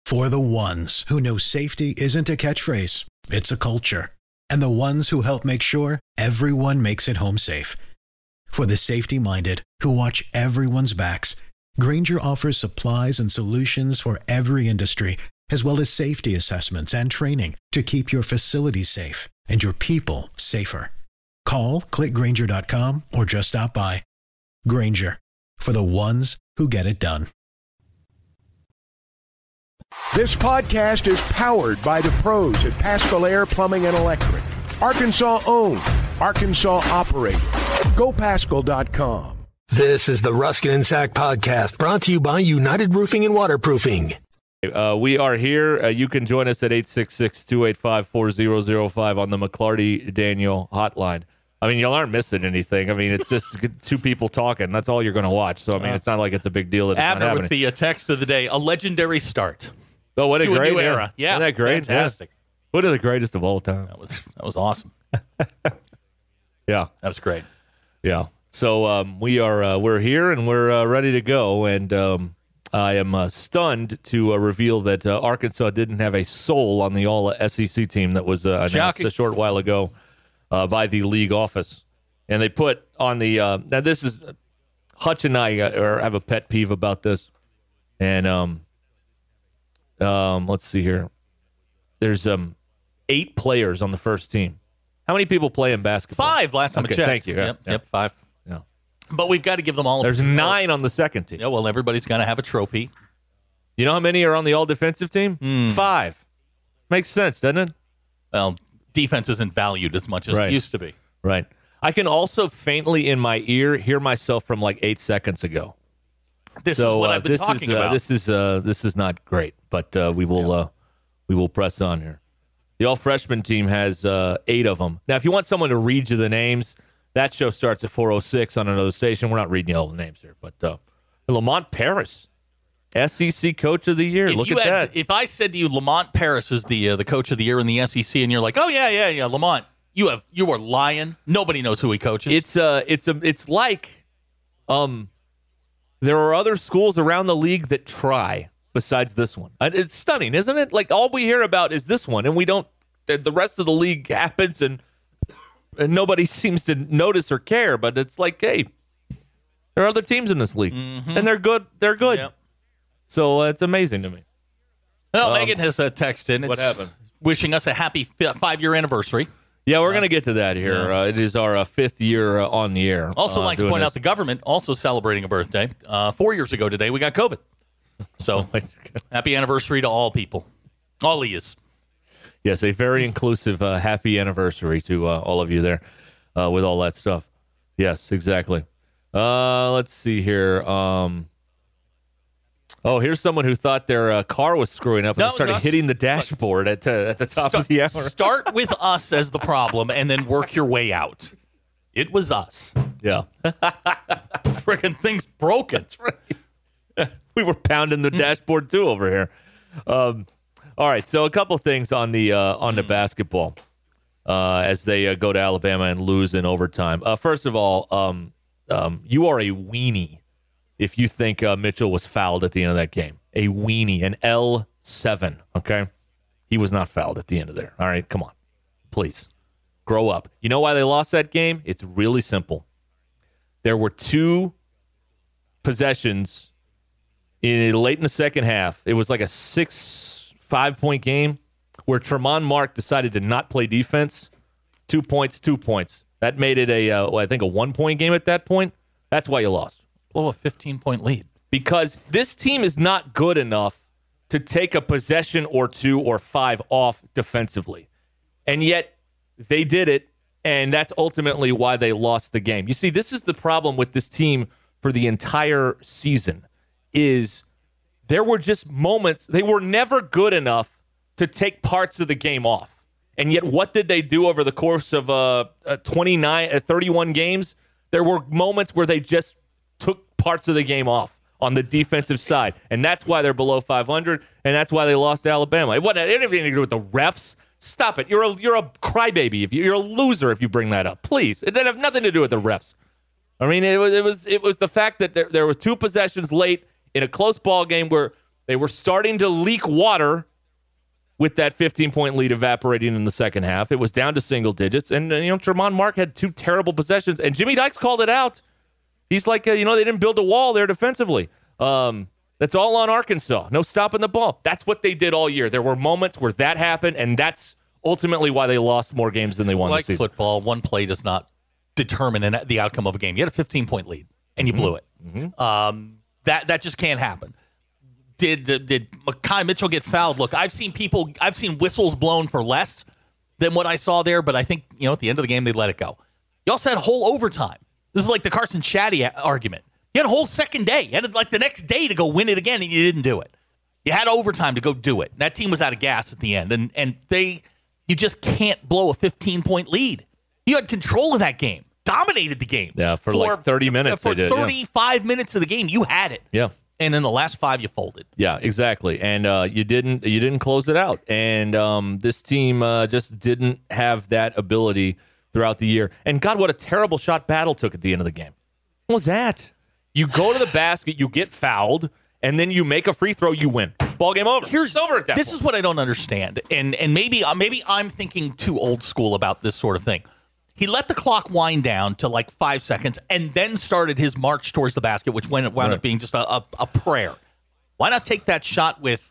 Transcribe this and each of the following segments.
For the ones who know safety isn't a catchphrase, it's a culture. And the ones who help make sure everyone makes it home safe. For the safety-minded who watch everyone's backs, Grainger offers supplies and solutions for every industry, as well as safety assessments and training to keep your facilities safe and your people safer. Call, click Grainger.com, or just stop by. Grainger, for the ones who get it done. This podcast is powered by the pros at Paschal Air Plumbing and Electric. Arkansas owned, Arkansas operated. GoPaschal.com. This is the Ruskin and Sack podcast, brought to you by United Roofing and Waterproofing. We are here. You can join us at 866-285-4005 on the McClarty Daniel hotline. I mean, you aren't missing anything. I mean, it's just two people talking. That's all you're going to watch. So, I mean, it's not like it's a big deal that it's not Abner happening. with the text of the day, a legendary start. Oh, what a great new era. Yeah. Isn't that great? Fantastic. Yeah. One of the greatest of all time. That was awesome. Yeah. That was great. Yeah. So we're here and we're ready to go. And I am stunned to reveal that Arkansas didn't have a soul on the All-SEC team that was announced a short while ago by the league office. And they put on the now this is Hutch and I have a pet peeve about this. And let's see here. There's 8 players on the first team. How many people play in basketball? 5 last time I checked. Thank you. Yep, 5. Yeah. But we've got to give them all. There's 9 on the second team. Yeah, well, everybody's going to have a trophy. You know how many are on the all-defensive team? 5. Makes sense, doesn't it? Well, defense isn't valued as much as it used to be. Right. I can also faintly in my ear hear myself from like 8 seconds ago. This is what I've been talking about. This is not great, but we will press on here. The all-freshman team has 8 of them. Now, if you want someone to read you the names, that show starts at 4:06 on another station. We're not reading you all the names here, but Lamont Paris, SEC Coach of the Year. Look at that. If I said to you, Lamont Paris is the Coach of the Year in the SEC, and you're like, oh yeah, Lamont, you are lying. Nobody knows who he coaches. It's like there are other schools around the league that try. Besides this one. It's stunning, isn't it? Like, all we hear about is this one, and we don't, the rest of the league happens, and nobody seems to notice or care, but it's like, hey, there are other teams in this league, and they're good. They're good. Yep. So it's amazing to me. Well, Megan has a text in. What happened? Wishing us a happy 5-year anniversary. Yeah, we're going to get to that here. It is our 5th year on the air. Also, like to point out the government also celebrating a birthday. 4 years ago today, we got COVID. So, happy anniversary to all people. All ears. Yes, a very inclusive happy anniversary to all of you there with all that stuff. Yes, exactly. Let's see here. Here's someone who thought their car was screwing up and started hitting the dashboard at the top of the hour. Start with us as the problem and then work your way out. It was us. Yeah. Freaking thing's broken. That's right. We were pounding the dashboard too over here. All right, so a couple things on the basketball as they go to Alabama and lose in overtime. First of all, you are a weenie if you think Mitchell was fouled at the end of that game. A weenie, an L7. Okay, he was not fouled at the end of there. All right, come on, please grow up. You know why they lost that game? It's really simple. There were 2 possessions. Late in the second half, it was like a 5-point game where Tremont Mark decided to not play defense. 2 points. That made it I think a 1-point game at that point. That's why you lost. Well, a 15-point lead. Because this team is not good enough to take a possession or 2 or 5 off defensively. And yet they did it, and that's ultimately why they lost the game. You see, this is the problem with this team for the entire season. Is there were just moments, they were never good enough to take parts of the game off. And yet what did they do over the course of 31 games? There were moments where they just took parts of the game off on the defensive side. And that's why they're below 500, and that's why they lost to Alabama. It wasn't anything to do with the refs. Stop it. You're a crybaby. You're a loser if you bring that up. Please. It didn't have nothing to do with the refs. I mean, it was the fact that there were 2 possessions late in a close ball game where They were starting to leak water with that 15-point lead evaporating in the second half. It was down to single digits. And, Tremont Mark had 2 terrible possessions. And Jimmy Dykes called it out. He's like, they didn't build a wall there defensively. That's all on Arkansas. No stopping the ball. That's what they did all year. There were moments where that happened, and that's ultimately why they lost more games than they won this season. Like football, one play does not determine the outcome of a game. You had a 15-point lead, and you blew it. Mm-hmm. That just can't happen. Did Mekhi Mitchell get fouled? Look, I've seen whistles blown for less than what I saw there, but I think, at the end of the game, they let it go. You also had a whole overtime. This is like the Carson Shaddy argument. You had a whole second day. You had the next day to go win it again, and you didn't do it. You had overtime to go do it. That team was out of gas at the end, and you just can't blow a 15-point lead. You had control of that game, dominated the game. Yeah, for like 30 minutes. For 35 minutes of the game, you had it. Yeah. And in the last 5, you folded. Yeah, exactly. And you didn't close it out. And this team just didn't have that ability throughout the year. And God, what a terrible shot Battle took at the end of the game. What was that? You go to the basket, you get fouled, and then you make a free throw, you win. Ball game over. It's over at that point. This is what I don't understand. And maybe I'm thinking too old school about this sort of thing. He let the clock wind down to like 5 seconds and then started his march towards the basket, which wound up being just a prayer. Why not take that shot with,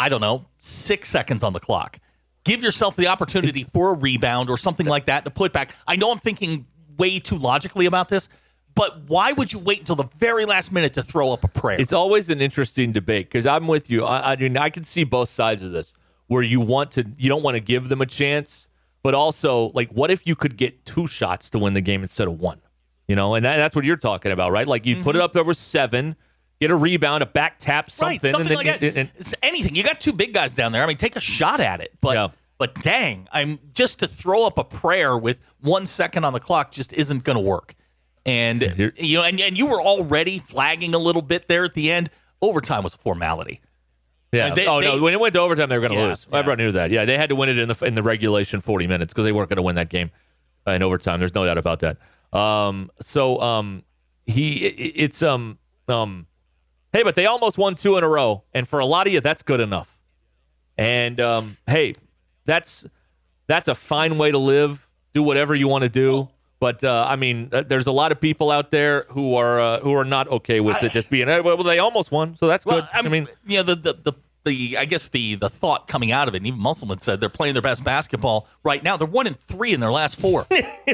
6 seconds on the clock? Give yourself the opportunity for a rebound or something like that to put back. I know I'm thinking way too logically about this, but why would you wait until the very last minute to throw up a prayer? It's always an interesting debate because I'm with you. I can see both sides of this where you don't want to give them a chance. But also, like, what if you could get 2 shots to win the game instead of 1? And that's what you're talking about, right? Like, you put it up over 7, get a rebound, a back tap, something. Right, something like that. It's anything. You got 2 big guys down there. I mean, take a shot at it. But dang, just to throw up a prayer with 1 second on the clock just isn't going to work. And, and you were already flagging a little bit there at the end. Overtime was a formality. Yeah. No. When it went to overtime, they were going to lose. Yeah. Everyone knew that. Yeah, they had to win it in the regulation 40 minutes because they weren't going to win that game in overtime. There's no doubt about that. Hey, but they almost won 2 in a row, and for a lot of you, that's good enough. And hey, that's a fine way to live. Do whatever you want to do. But there's a lot of people out there who are not okay with it just being. Well, they almost won, so that's good. I guess the thought coming out of it, and even Musselman said they're playing their best basketball right now. They're 1-3 in their last 4.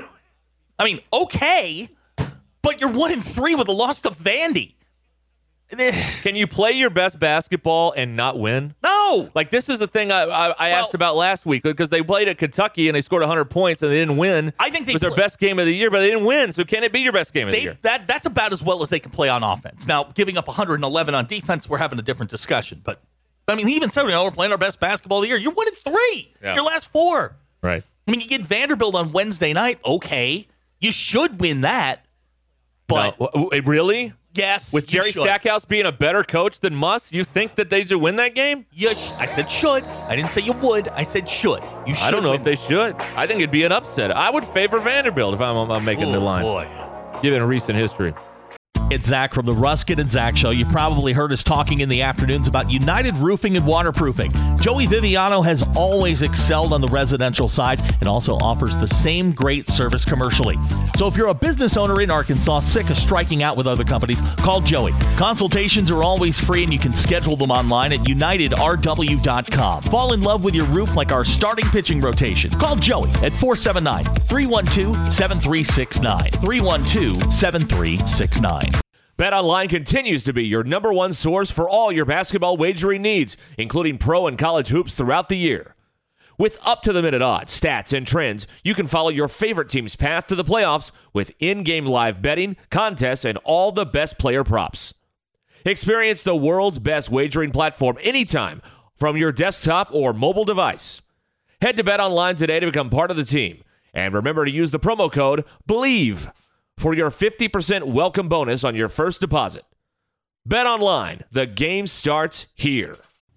Okay, but you're 1-3 with a loss to Vandy. Can you play your best basketball and not win? No. Like, this is the thing I asked about last week because they played at Kentucky and they scored 100 points and they didn't win. I think it was their best game of the year, but they didn't win. So can it be your best game of the year? That's about as well as they can play on offense. Now, giving up 111 on defense, we're having a different discussion. But, he even said, we're playing our best basketball of the year. You're 1-3. Your last 4. Right. You get Vanderbilt on Wednesday night. Okay. You should win that. But really? Yes. With Jerry Stackhouse being a better coach than Muss, you think that they should win that game? Yes. I said should. I didn't say you would. I said should. You should. I don't know if they should. I think it'd be an upset. I would favor Vanderbilt if I'm making the line. Boy. Given recent history. It's Zach from the Ruskin and Zach Show. You've probably heard us talking in the afternoons about United Roofing and Waterproofing. Joey Viviano has always excelled on the residential side and also offers the same great service commercially. So if you're a business owner in Arkansas sick of striking out with other companies, call Joey. Consultations are always free and you can schedule them online at unitedrw.com. Fall in love with your roof like our starting pitching rotation. Call Joey at 479-312-7369. 312-7369. BetOnline continues to be your number one source for all your basketball wagering needs, including pro and college hoops throughout the year. With up-to-the-minute odds, stats, and trends, you can follow your favorite team's path to the playoffs with in-game live betting, contests, and all the best player props. Experience the world's best wagering platform anytime from your desktop or mobile device. Head to BetOnline today to become part of the team. And remember to use the promo code BELIEVE for your 50% welcome bonus on your first deposit. BetOnline, the game starts here.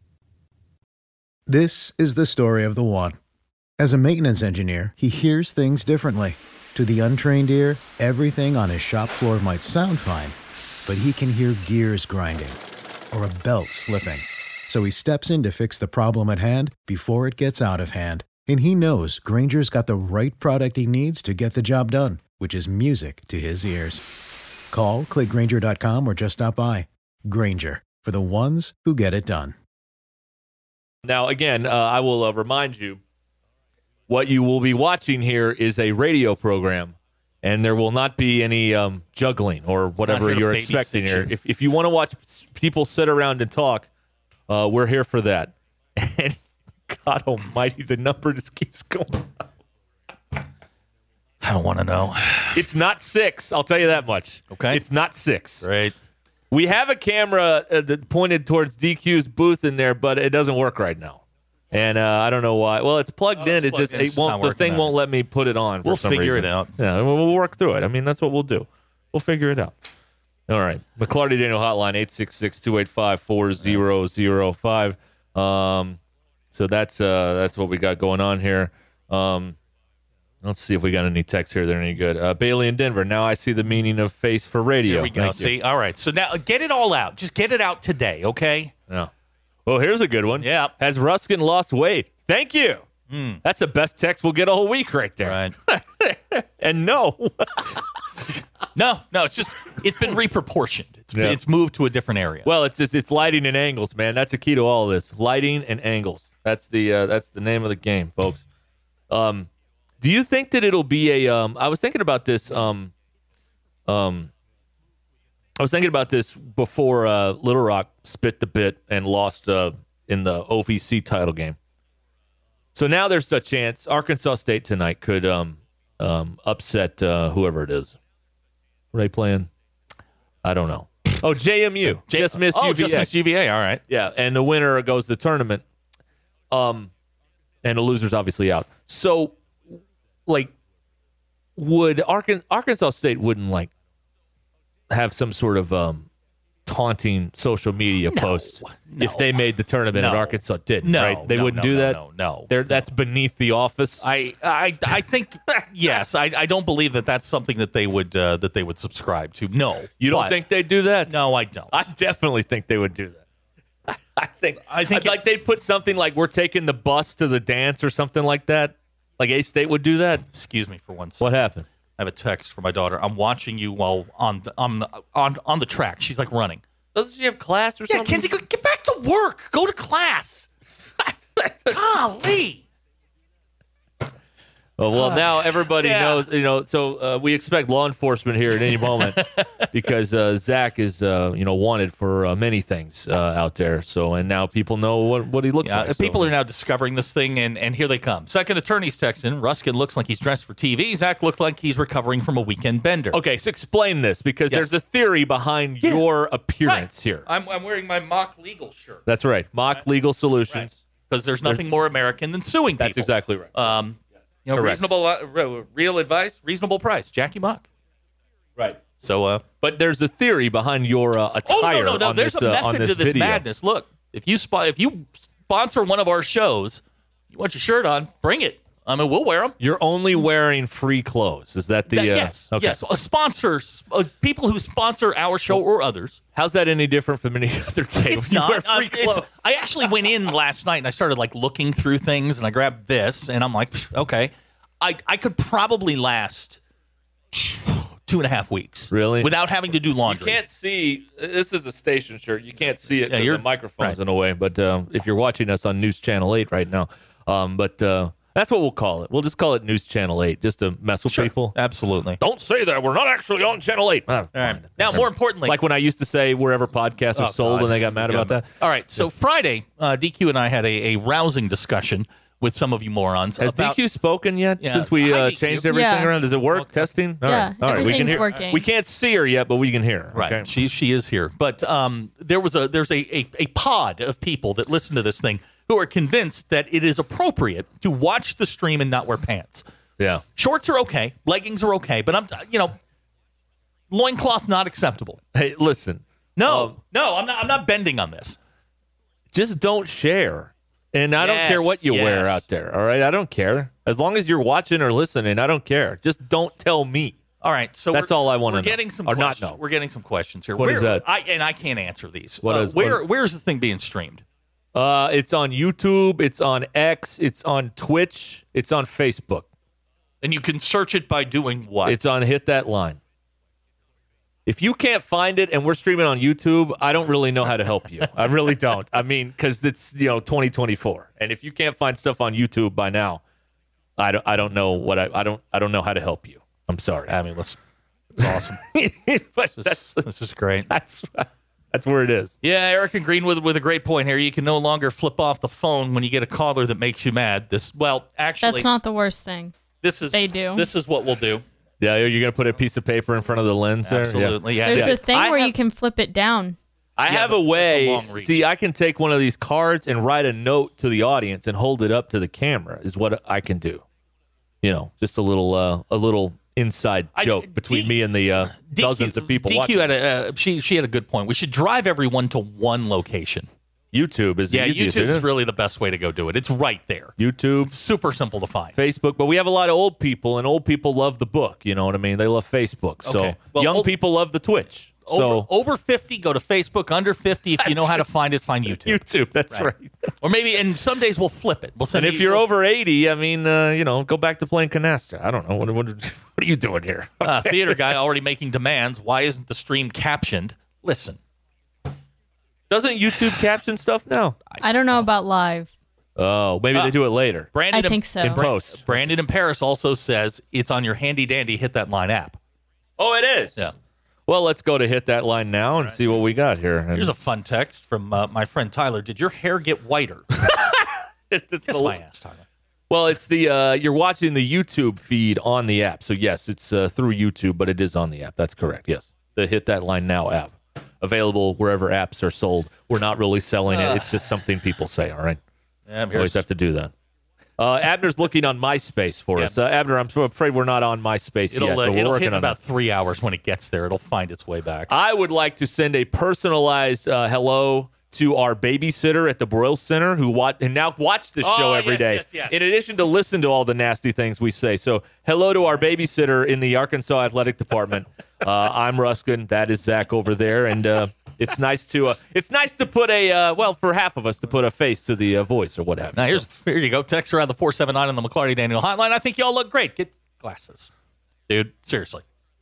This is the story of the one. As a maintenance engineer, he hears things differently. To the untrained ear, everything on his shop floor might sound fine, but he can hear gears grinding or a belt slipping. So he steps in to fix the problem at hand before it gets out of hand. And he knows Grainger's got the right product he needs to get the job done, which is music to his ears. Call, click Grainger.com, or just stop by. Grainger, for the ones who get it done. Now, again, I will remind you, what you will be watching here is a radio program, and there will not be any juggling or whatever you're expecting here. If you want to watch people sit around and talk, we're here for that. And God almighty, the number just keeps going up. I don't want to know. It's not 6. I'll tell you that much. Okay. It's not 6. Right. We have a camera that pointed towards DQ's booth in there, but it doesn't work right now. And I don't know why. Well, it's plugged in. It's just it won't. The thing won't let me put it on. We'll figure it out. Yeah, we'll work through it. I mean, that's what we'll do. We'll figure it out. All right. McLarty Daniel Hotline 866-285-4005. So that's what we got going on here. Let's see if we got any texts here that are any good. Bailey in Denver. Now I see the meaning of face for radio. Here we go. See, all right. So now get it all out. Just get it out today, okay? Yeah. Well, here's a good one. Yeah. Has Ruskin lost weight? Thank you. That's the best text we'll get a whole week right there. Right. And no. No, it's been reproportioned. It's moved to a different area. Well, it's lighting and angles, man. That's a key to all of this. Lighting and angles. That's the name of the game, folks. Do you think that it'll be a I was thinking about this before Little Rock spit the bit and lost in the OVC title game. So now there's a chance Arkansas State tonight could upset whoever it is. Are they playing? I don't know. Oh, JMU. Just missed UVA. Just missed UVA. All right. Yeah, and the winner goes to the tournament. And the loser's obviously out. So, like, would Arkansas State wouldn't, like, have some sort of taunting social media post if they made the tournament and Arkansas didn't, right? They wouldn't do that? No. That's beneath the office. I think, yes. I don't believe that's something that they would subscribe to. No. You don't think they'd do that? No, I don't. I definitely think they would do that. I think like they'd put something like we're taking the bus to the dance or something like that. Like A-State would do that. Excuse me for one second. What happened? I have a text from my daughter. I'm watching you while on the track. She's like running. Doesn't she have class or something? Yeah, Kenzie, get back to work. Go to class. Golly. Well, now everybody knows, so we expect law enforcement here at any moment because Zach is, wanted for many things out there. So, and now people know what he looks like. People are now discovering this thing, and here they come. Second attorney's texting. Ruskin looks like he's dressed for TV. Zach looked like he's recovering from a weekend bender. Okay, so explain this because there's a theory behind your appearance here. I'm wearing my Mock Legal shirt. That's right. Mock Legal Solutions. Because there's nothing more American than suing people. That's exactly right. Reasonable, real advice, reasonable price. Jackie Mock. Right. So, but there's a theory behind your attire. No. On There's this, a method on this to this video. madness. Look, if you sponsor one of our shows, you want your shirt on, bring it. I mean, we'll wear them. You're only wearing free clothes. Is that the? Yes. Okay. Yes. Sponsors, people who sponsor our show or others. How's that any different from any other day? It's You not. wear free clothes. I actually went in last night and I started like looking through things and I grabbed this and I'm like, okay, I could probably last 2.5 weeks. Really? Without having to do laundry. You can't see. This is a station shirt. You can't see it because you're the microphone's right. in a way. But if you're watching us on News Channel 8 right now, that's what we'll call it. We'll just call it News Channel 8 just to mess with people. Absolutely. Don't say that. We're not actually on Channel 8. All right. Now, more importantly, like when I used to say wherever podcasts are sold and they got mad about that. All right. So Friday, DQ and I had a rousing discussion with some of you morons. Has DQ spoken yet since we changed everything around? Does it work? Okay. Testing? All right. Everything's we can hear. working. We can't see her yet, but we can hear her. Right. Okay? She is here. But there's a pod of people that listen to this thing who are convinced that it is appropriate to watch the stream and not wear pants. Yeah. Shorts are okay. Leggings are okay. But loincloth not acceptable. Hey, listen. No, I'm not bending on this. Just don't share. And I don't care what you wear out there, all right? I don't care. As long as you're watching or listening, I don't care. Just don't tell me. All right, so that's all I want to know. Getting some or questions. not know. We're getting some questions here. What is that? I can't answer these. Where's the thing being streamed? It's on YouTube. It's on X. It's on Twitch. It's on Facebook. And you can search it by doing what? It's on Hit That Line. If you can't find it and we're streaming on YouTube, I don't really know how to help you. I really don't. I mean, because it's 2024, and if you can't find stuff on YouTube by now, I don't know what I don't know how to help you. I'm sorry. I mean, it's awesome. But This is great. That's where it is. Yeah, Eric and Greenwood with a great point here. You can no longer flip off the phone when you get a caller that makes you mad. Actually, That's not the worst thing. They do. This is what we'll do. Yeah, you're going to put a piece of paper in front of the lens there? Absolutely. Yeah. There's a thing where you can flip it down. I have a way. That's a long reach. See, I can take one of these cards and write a note to the audience and hold it up to the camera is what I can do. Just a little inside joke between me and the dozens of people watching. DQ she had a good point. We should drive everyone to one location. YouTube is the easiest. YouTube's really the best way to go do it. It's right there. YouTube, It's super simple to find. Facebook, but we have a lot of old people, and old people love the book. You know what I mean? They love Facebook. So Okay. Well, young people love the Twitch. So Over 50, go to Facebook. Under 50, if you know how to find it, find YouTube. YouTube, that's right. Or maybe, and some days we'll flip it. We'll send And if you're over 80, I mean, go back to playing canasta. I don't know. What are you doing here? Theater guy already making demands. Why isn't the stream captioned? Listen. Doesn't YouTube caption stuff now? I don't know about live. Oh, maybe they do it later. Brandon I think so. In post. Brandon in Paris also says it's on your handy dandy Hit That Line app. Oh, it is? Yeah. Well, let's go to Hit That Line now and see what we got here. Here's a fun text from my friend Tyler. Did your hair get whiter? Kiss my ass, Tyler. Well, it's the you're watching the YouTube feed on the app. So, yes, it's through YouTube, but it is on the app. That's correct, yes. The Hit That Line Now app. Available wherever apps are sold. We're not really selling it. It's just something people say, all right? Yeah, We always have to do that. Abner's looking on MySpace for us. Abner, I'm afraid we're not on MySpace yet, but we're it'll working hit in on about that. 3 hours when it gets there. It'll find its way back. I would like to send a personalized hello to our babysitter at the Broyles Center who now watch this show every day. Yes. In addition to listen to all the nasty things we say. So hello to our babysitter in the Arkansas Athletic Department. I'm Ruskin. That is Zach over there. And it's nice to put for half of us to put a face to the voice or what have you. Now, here you go. Text around the 479 on the McClarty Daniel hotline. I think y'all look great. Get glasses. Dude, seriously.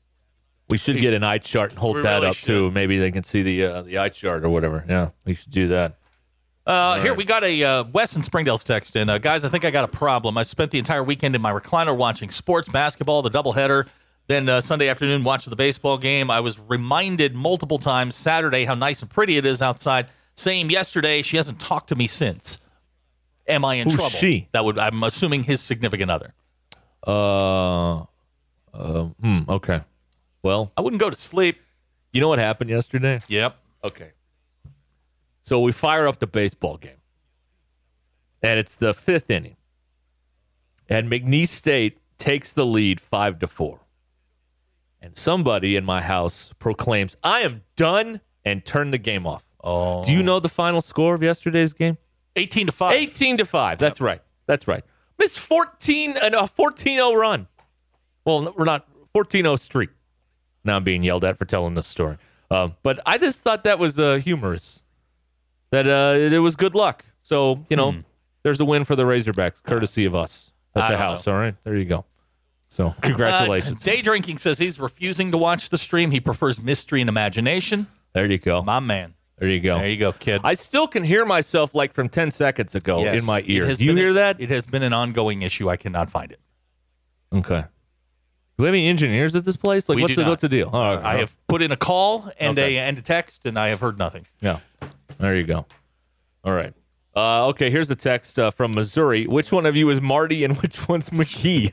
We should get an eye chart and hold that really up too. Maybe they can see the eye chart or whatever. Yeah, we should do that. Here we got a Wes in Springdale's text in. Guys, I think I got a problem. I spent the entire weekend in my recliner watching sports, basketball, the doubleheader. Then Sunday afternoon, watched the baseball game. I was reminded multiple times Saturday how nice and pretty it is outside. Same yesterday. She hasn't talked to me since. Am I in Who's trouble? she? I'm assuming his significant other. Okay. Well, I wouldn't go to sleep. you know what happened yesterday? Yep. Okay. So we fire up the baseball game, and it's the 5th inning, and McNeese State takes the lead 5-4. And somebody in my house proclaims, "I am done," and turn the game off. Oh. Do you know the final score of yesterday's game? 18-5. 18-5. That's right. That's right. Missed 14-0 run. Well, we're not 14-0 streak. Now I'm being yelled at for telling this story. But I just thought that was humorous. That it was good luck. So, there's a win for the Razorbacks, courtesy of us at the house. All right. There you go. So, congratulations. Day Drinking says he's refusing to watch the stream. He prefers mystery and imagination. There you go. My man. There you go. There you go, kid. I still can hear myself like from 10 seconds ago Yes. in my ear. It has Do you been hear that? It has been an ongoing issue. I cannot find it. Okay. Do we have any engineers at this place? Like, We what's do not. the deal? All right. I have put in a call and Okay. a text, and I have heard nothing. Yeah. There you go. All right. Okay, here's a text from Missouri. Which one of you is Marty and which one's McGee?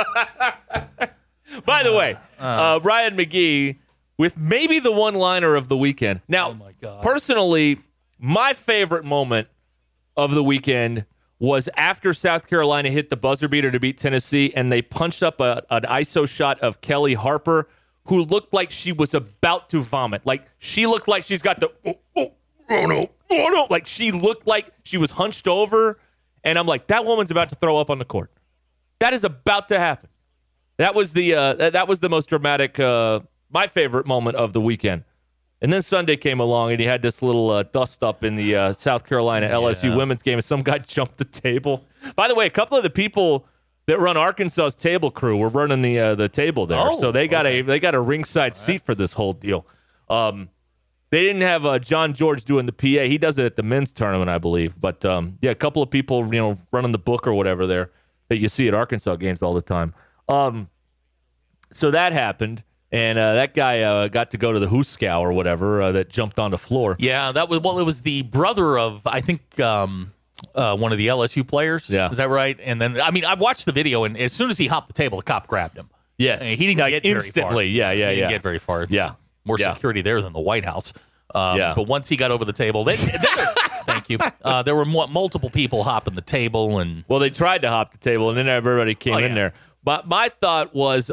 By the way, Ryan McGee with maybe the one-liner of the weekend. Now, Oh, my God. personally, my favorite moment of the weekend was after South Carolina hit the buzzer beater to beat Tennessee, and they punched up an ISO shot of Kelly Harper, who looked like she was about to vomit. Like, she looked like she's got the, oh no. Like, she looked like she was hunched over, and I'm like, that woman's about to throw up on the court. That is about to happen. That was the most dramatic, my favorite moment of the weekend. And then Sunday came along, and he had this little dust up in the South Carolina LSU women's game, and some guy jumped the table. By the way, a couple of the people that run Arkansas's table crew were running the table there, so they got a ringside seat for this whole deal. They didn't have John George doing the PA. He does it at the men's tournament, I believe. But a couple of people, running the book or whatever there that you see at Arkansas games all the time. So that happened. And that guy got to go to the Hooskow or whatever that jumped on the floor. Yeah, it was the brother of, I think, one of the LSU players. Yeah. Is that right? And then, I watched the video, and as soon as he hopped the table, the cop grabbed him. Yes. He didn't get instantly. Very far. Yeah. He didn't get very far. Yeah. More security there than the White House. But once he got over the table, thank you. There were multiple people hopping the table. Well, they tried to hop the table, and then everybody came in there. But my thought was...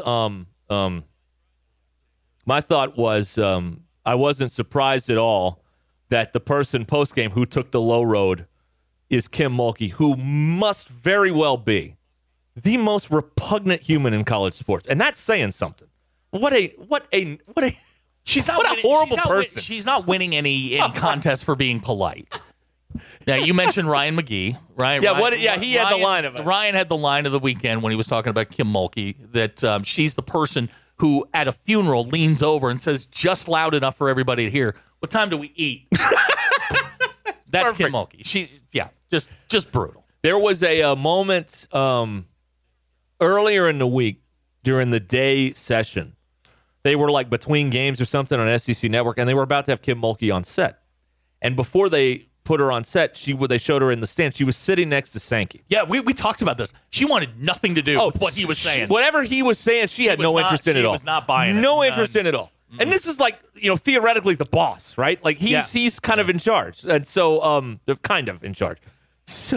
I wasn't surprised at all that the person post-game who took the low road is Kim Mulkey, who must very well be the most repugnant human in college sports. And that's saying something. What a horrible person. She's not winning any contest for being polite. Now, you mentioned Ryan McGee, right? Yeah, he had the line of it. Ryan had the line of the weekend when he was talking about Kim Mulkey, that she's the person who at a funeral leans over and says just loud enough for everybody to hear, "What time do we eat?" That's Kim Mulkey. Just brutal. There was a moment earlier in the week during the day session. They were like between games or something on SEC Network, and they were about to have Kim Mulkey on set. And before they put her on set, they showed her in the stand. She was sitting next to Sankey. Yeah, we talked about this. She wanted nothing to do with what he was saying. Whatever he was saying, she had no interest in it at all. She was not buying it. No interest in it at all. And this is like, theoretically the boss, right? Like he's kind of in charge. And so they're kind of in charge. So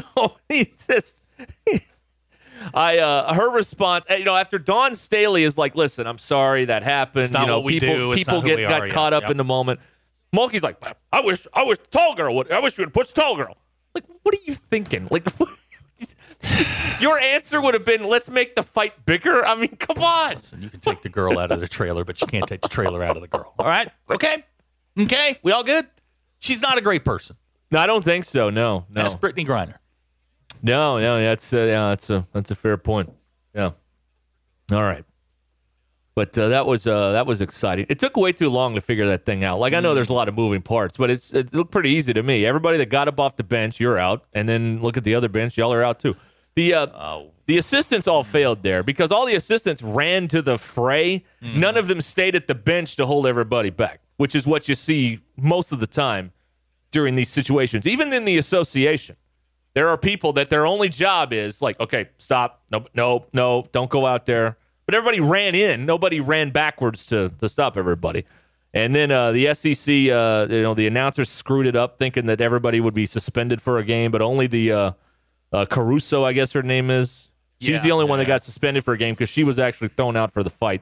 her response, after Dawn Staley is like, "Listen, I'm sorry that happened." It's not what we do. People got caught up in the moment. Mulkey's like, I wish tall girl would. I wish you would push tall girl. Like, what are you thinking? Like, your answer would have been, "Let's make the fight bigger." I mean, come on. Listen, you can take the girl out of the trailer, but you can't take the trailer out of the girl. All right? Okay. We all good? She's not a great person. No, I don't think so. No. That's Brittany Griner. No, that's a fair point. Yeah. All right. But that was exciting. It took way too long to figure that thing out. Like, I know there's a lot of moving parts, but it looked pretty easy to me. Everybody that got up off the bench, you're out. And then look at the other bench, y'all are out too. The assistants all failed there because all the assistants ran to the fray. None of them stayed at the bench to hold everybody back, which is what you see most of the time during these situations. Even in the association, there are people that their only job is like, "Okay, stop. No, don't go out there." But everybody ran in. Nobody ran backwards to stop everybody. And then the SEC, the announcers screwed it up, thinking that everybody would be suspended for a game, but only the Caruso, I guess her name is. She's the only one that got suspended for a game because she was actually thrown out for the fight.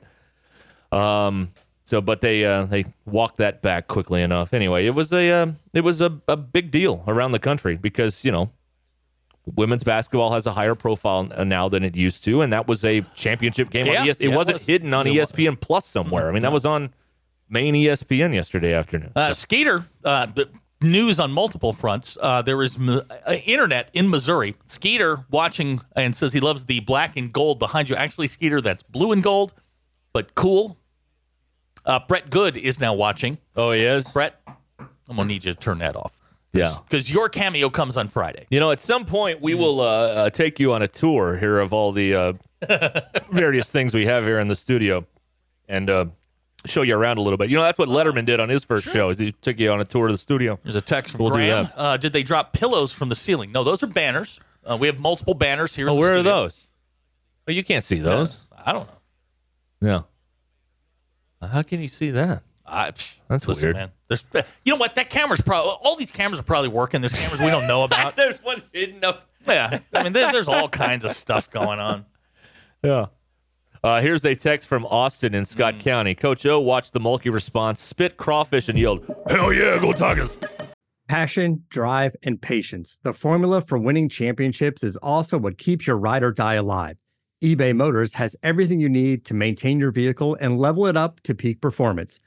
But they walked that back quickly enough. Anyway, it was a big deal around the country because women's basketball has a higher profile now than it used to, and that was a championship game on ESPN. It wasn't hidden on ESPN Plus somewhere. I mean, that was on main ESPN yesterday afternoon. Skeeter, news on multiple fronts. There is internet in Missouri. Skeeter watching and says he loves the black and gold behind you. Actually, Skeeter, that's blue and gold, but cool. Brett Good is now watching. Oh, he is? Brett, I'm going to need you to turn that off. Yeah. Because your cameo comes on Friday. At some point, we will take you on a tour here of all the various things we have here in the studio and show you around a little bit. That's what Letterman did on his first show, is he took you on a tour of the studio. There's a text from Graham. Did they drop pillows from the ceiling? No, those are banners. We have multiple banners here in the where studio. are those? Oh, you can't see those. I don't know. Yeah. How can you see that? That's weird, man. You know what? That camera's probably. All these cameras are probably working. There's cameras we don't know about. There's one hidden up. Yeah, I mean, there's all kinds of stuff going on. Yeah. Here's a text from Austin in Scott County. Coach O watched the Mulkey response, spit crawfish, and yelled, "Hell yeah, go Tigers!" Passion, drive, and patience. The formula for winning championships is also what keeps your ride or die alive. eBay Motors has everything you need to maintain your vehicle and level it up to peak performance.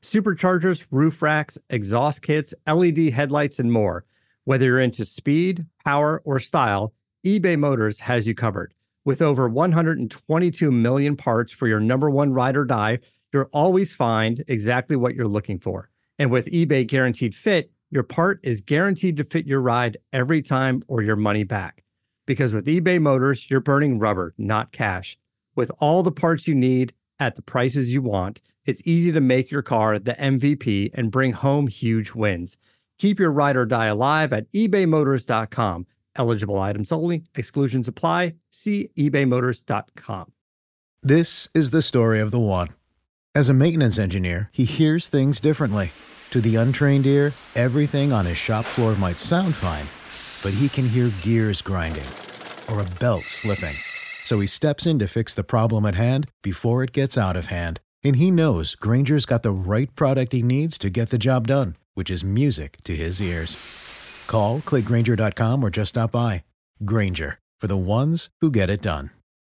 superchargers, roof racks, exhaust kits, LED headlights, and more. Whether you're into speed, power, or style, eBay Motors has you covered. With over 122 million parts for your number one ride or die, you'll always find exactly what you're looking for. And with eBay Guaranteed Fit, your part is guaranteed to fit your ride every time or your money back. Because with eBay Motors, you're burning rubber, not cash. With all the parts you need at the prices you want, it's easy to make your car the MVP and bring home huge wins. Keep your ride or die alive at ebaymotors.com. Eligible items only. Exclusions apply. See ebaymotors.com. This is the story of the one. As a maintenance engineer, he hears things differently. To the untrained ear, everything on his shop floor might sound fine, but he can hear gears grinding or a belt slipping. So he steps in to fix the problem at hand before it gets out of hand. And he knows Grainger's got the right product he needs to get the job done, which is music to his ears. Call, click Grainger.com, or just stop by. Grainger, for the ones who get it done.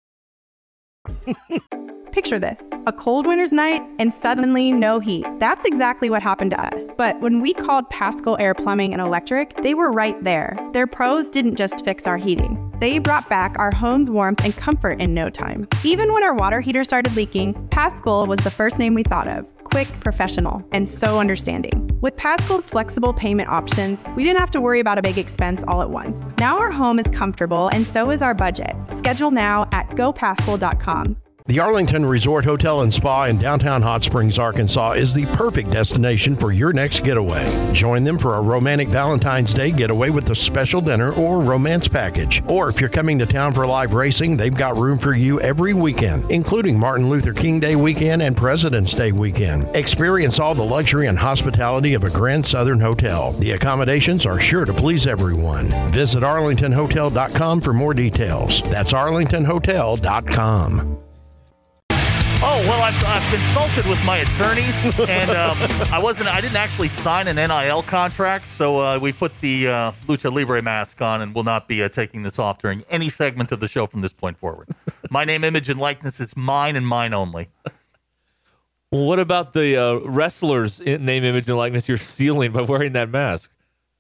Picture this, a cold winter's night and suddenly no heat. That's exactly what happened to us. But when we called Paschal Air Plumbing and Electric, they were right there. Their pros didn't just fix our heating. They brought back our home's warmth and comfort in no time. Even when our water heater started leaking, Paschal was the first name we thought of. Quick, professional, and so understanding. With Paschal's flexible payment options, we didn't have to worry about a big expense all at once. Now our home is comfortable and so is our budget. Schedule now at gopaschal.com. The Arlington Resort Hotel and Spa in downtown Hot Springs, Arkansas is the perfect destination for your next getaway. Join them for a romantic Valentine's Day getaway with a special dinner or romance package. Or if you're coming to town for live racing, they've got room for you every weekend, including Martin Luther King Day weekend and President's Day weekend. Experience all the luxury and hospitality of a Grand Southern hotel. The accommodations are sure to please everyone. Visit arlingtonhotel.com for more details. That's arlingtonhotel.com. Oh, well, I've consulted with my attorneys, and I didn't actually sign an NIL contract, so we put the Lucha Libre mask on and will not be taking this off during any segment of the show from this point forward. My name, image, and likeness is mine and mine only. Well, what about the wrestlers' name, image, and likeness you're stealing by wearing that mask?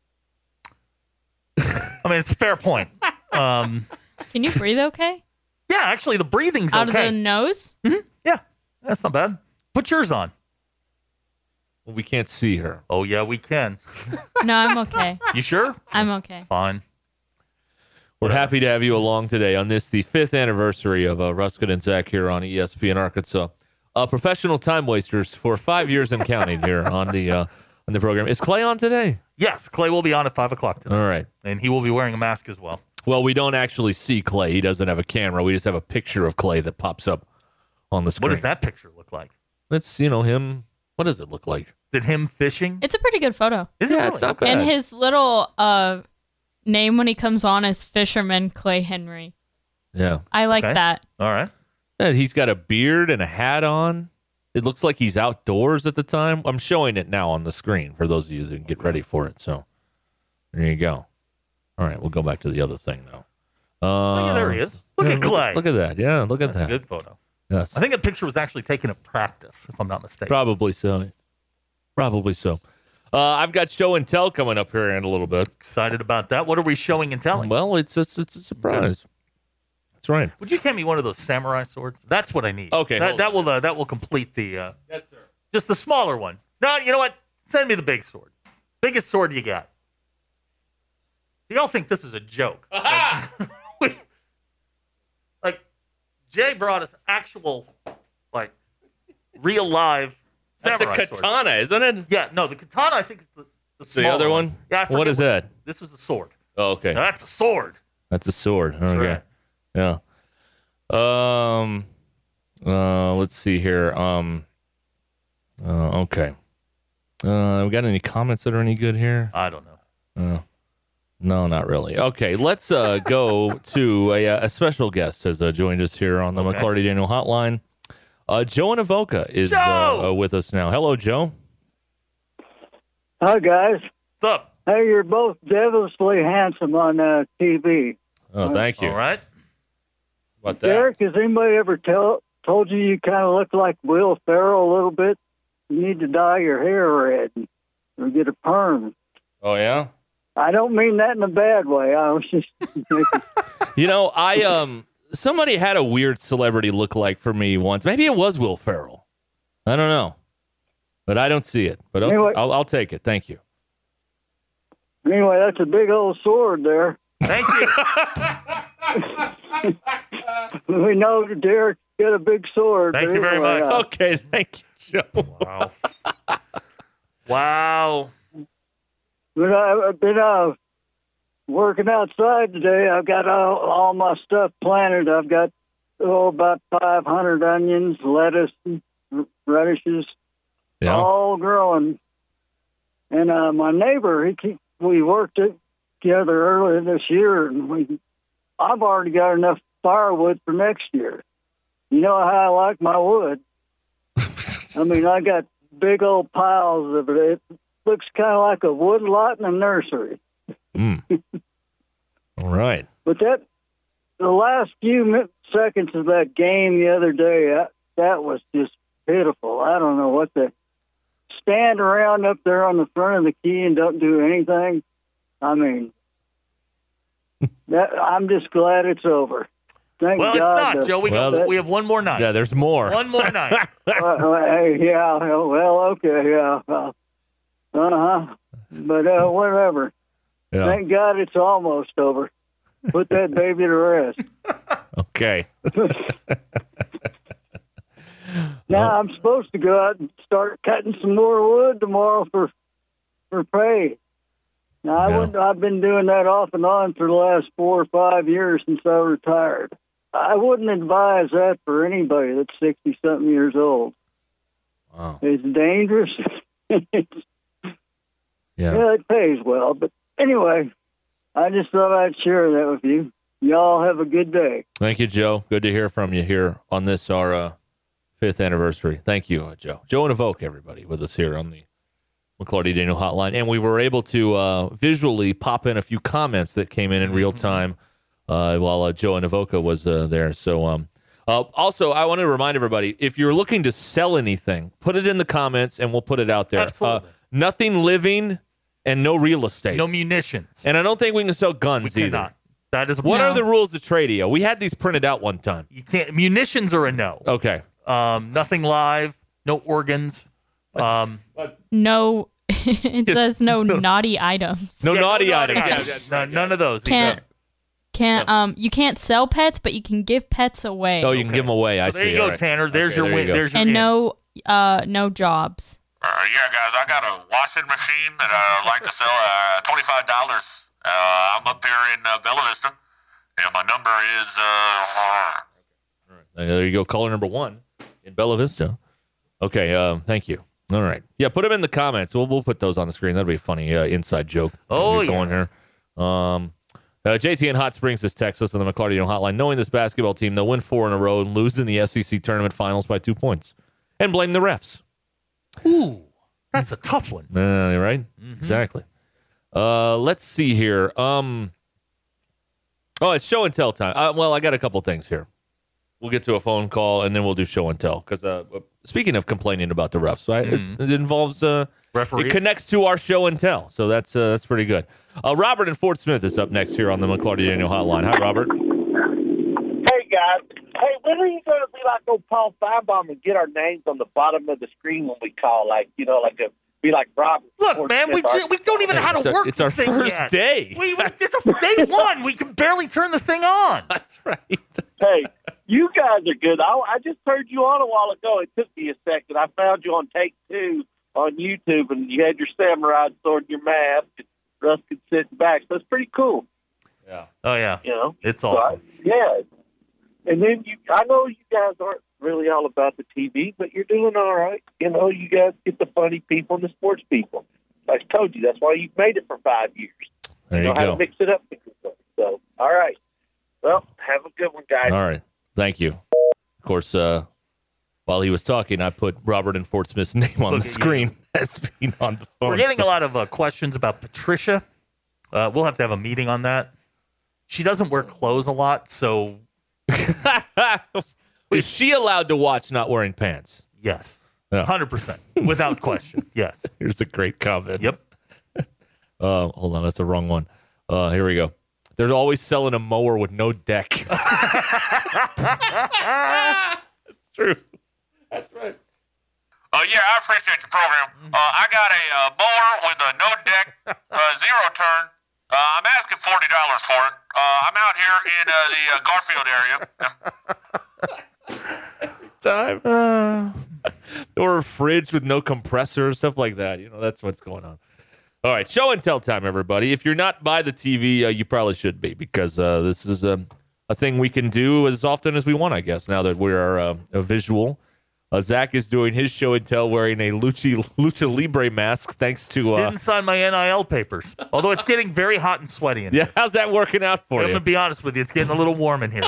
I mean, it's a fair point. Can you breathe okay? Yeah, actually, the breathing's Out okay. of the nose? Mm-hmm. Yeah, that's not bad. Put yours on. Well, we can't see her. Oh, yeah, we can. No, I'm okay. You sure? I'm okay. Fine. We're happy to have you along today on this, the 5th anniversary of Ruskin and Zach here on ESPN Arkansas. Professional time wasters for 5 years and counting here on the program. Is Clay on today? Yes, Clay will be on at 5 o'clock today. All right. And he will be wearing a mask as well. Well, we don't actually see Clay. He doesn't have a camera. We just have a picture of Clay that pops up on the screen. What does that picture look like? It's, him. What does it look like? Is it him fishing? It's a pretty good photo. Is it really? It's not bad. And his little name when he comes on is Fisherman Clay Henry. Yeah. I like that. All right. Yeah, he's got a beard and a hat on. It looks like he's outdoors at the time. I'm showing it now on the screen for those of you that can get ready for it. So there you go. All right, we'll go back to the other thing now. Oh, yeah, there he is. Look at Clay. Look at that. Yeah, look at That's that. a good photo. Yes. I think that picture was actually taken at practice, if I'm not mistaken. Probably so. Probably so. I've got show and tell coming up here in a little bit. Excited about that. What are we showing and telling? Well, it's a surprise. That's right. Would you hand me one of those samurai swords? That's what I need. Okay, that will complete the. Yes, sir. Just the smaller one. No, you know what? Send me the big sword. Biggest sword you got. Y'all think this is a joke? Like Jay brought us actual, real live samurai That's a katana, isn't it? Yeah, no, the katana I think is the The other one? Yeah, I forget What is that? This is a sword. Oh, okay. Now, that's a sword. That's a sword. That's okay. right. Yeah. Let's see here. Okay. We got any comments that are any good here? I don't know. No, not really. Okay, let's go to a special guest has joined us here on the McClarty Daniel Hotline. Joe Avoca is with us now. Hello, Joe. Hi, guys. What's up? Hey, you're both devilishly handsome on TV. Oh, thank you. All right. What that? Derek, has anybody ever told you kind of look like Will Ferrell a little bit? you need to dye your hair red or get a perm. Oh, yeah? I don't mean that in a bad way. I was just You know, somebody had a weird celebrity look-alike for me once. Maybe it was Will Ferrell. I don't know. But I don't see it. But okay, Anyway. I'll take it. Thank you. Anyway, that's a big old sword there. Thank you. We know Derek got a big sword. Thank you very Anyway, much. Okay, thank you, Joe. Wow. Wow. But I've been working outside today. I've got all my stuff planted. I've got about 500 onions, lettuce, radishes, all growing. And my neighbor, we worked it together earlier this year, and I've already got enough firewood for next year. You know how I like my wood. I mean, I got big old piles of it. It looks kind of like a wood lot in a nursery. All right. But the last few seconds of that game the other day, that was just pitiful. I don't know what to stand around up there on the front of the key and don't do anything. I mean, I'm just glad it's over. Thank Well, God it's not, Joe. We have one more night. Yeah, there's more. One more night. yeah, well, okay, yeah. But whatever. Yeah. Thank God it's almost over. Put that baby to rest. Okay. Now I'm supposed to go out and start cutting some more wood tomorrow for pay. Now I've been doing that off and on for the last 4 or 5 years since I retired. I wouldn't advise that for anybody that's 60-something years old. Wow. It's dangerous. Yeah, it pays well. But anyway, I just thought I'd share that with you. Y'all have a good day. Thank you, Joe. Good to hear from you here on this, our 5th anniversary. Thank you, Joe. Joe and Evoke, everybody, with us here on the McClarty Daniel Hotline. And we were able to visually pop in a few comments that came in real time while Joe and Evoca was there. So also, I want to remind everybody, if you're looking to sell anything, put it in the comments and we'll put it out there. Absolutely. Nothing living and no real estate. No munitions. And I don't think we can sell guns We either. cannot. That is What are the rules of Tradio? We had these printed out one time. You can't. Munitions are a no. Okay. Nothing live. No organs. No, it says no naughty items. No naughty items. No, none of those. Can't you can't sell pets, but you can give pets away. Oh, you can give them away. I So there see. you go, All right. Tanner. There's Okay, your there win. you go. There's your And in. no jobs. Yeah, guys, I got a washing machine that I'd like to sell $25. I'm up here in Bella Vista, and my number is... There you go. Caller number 1 in Bella Vista. Okay. Thank you. All right. Yeah, put them in the comments. We'll put those on the screen. That'll be a funny inside joke. Oh, going here. JT in Hot Springs has texted us on the McClarty Daniel Hotline. Knowing this basketball team, they'll win 4 in a row and lose in the SEC tournament finals by 2 points, and blame the refs. Ooh, that's a tough one. Right? Mm-hmm. Exactly. Let's see here. It's show and tell time. Well, I got a couple things here. We'll get to a phone call, and then we'll do show and tell. Because speaking of complaining about the refs, right? It involves referees. It connects to our show and tell, so that's pretty good. Robert in Fort Smith is up next here on the McClarty Daniel Hotline. Hi, Robert. Hey, guys. Hey, when are you going to be like old Paul Feinbaum and get our names on the bottom of the screen when we call? Be like Robert. Look, man, we don't even know how to work It's this our thing first yet. day. It's a day one. We can barely turn the thing on. That's right. Hey, you guys are good. I just heard you on a while ago. It took me a second. I found you on Take 2 on YouTube, and you had your samurai sword and your mask, and Russ could sit back. So it's pretty cool. Yeah. Oh, yeah. You know? It's awesome. Yeah. And then I know you guys aren't really all about the TV, but you're doing all right. You know, you guys get the funny people and the sports people. I told you, that's why you've made it for 5 years. There you know you how go. to mix it up. So, all right. Well, have a good one, guys. All right. Thank you. Of course, while he was talking, I put Robert and Fort Smith's name on the screen as being on the phone. We're getting a lot of questions about Patricia. We'll have to have a meeting on that. She doesn't wear clothes a lot, so... Is she allowed to watch not wearing pants? Yes. Yeah. 100%. Without question. Yes. Here's a great comment. Yep. Hold on, that's the wrong one. Here we go. They're always selling a mower with no deck. That's true. That's right. Yeah, I appreciate the program. I got a mower with a no deck, zero turn. I'm asking $40 for it. I'm out here in the Garfield area. Time. Or a fridge with no compressor, stuff like that. That's what's going on. All right, show and tell time, everybody. If you're not by the TV, you probably should be, because this is a thing we can do as often as we want, I guess, now that we are a visual. Zach is doing his show and tell wearing a Lucha Libre mask, thanks to... Didn't sign my NIL papers, although it's getting very hot and sweaty in here. Yeah, how's that working out for you? I'm going to be honest with you. It's getting a little warm in here.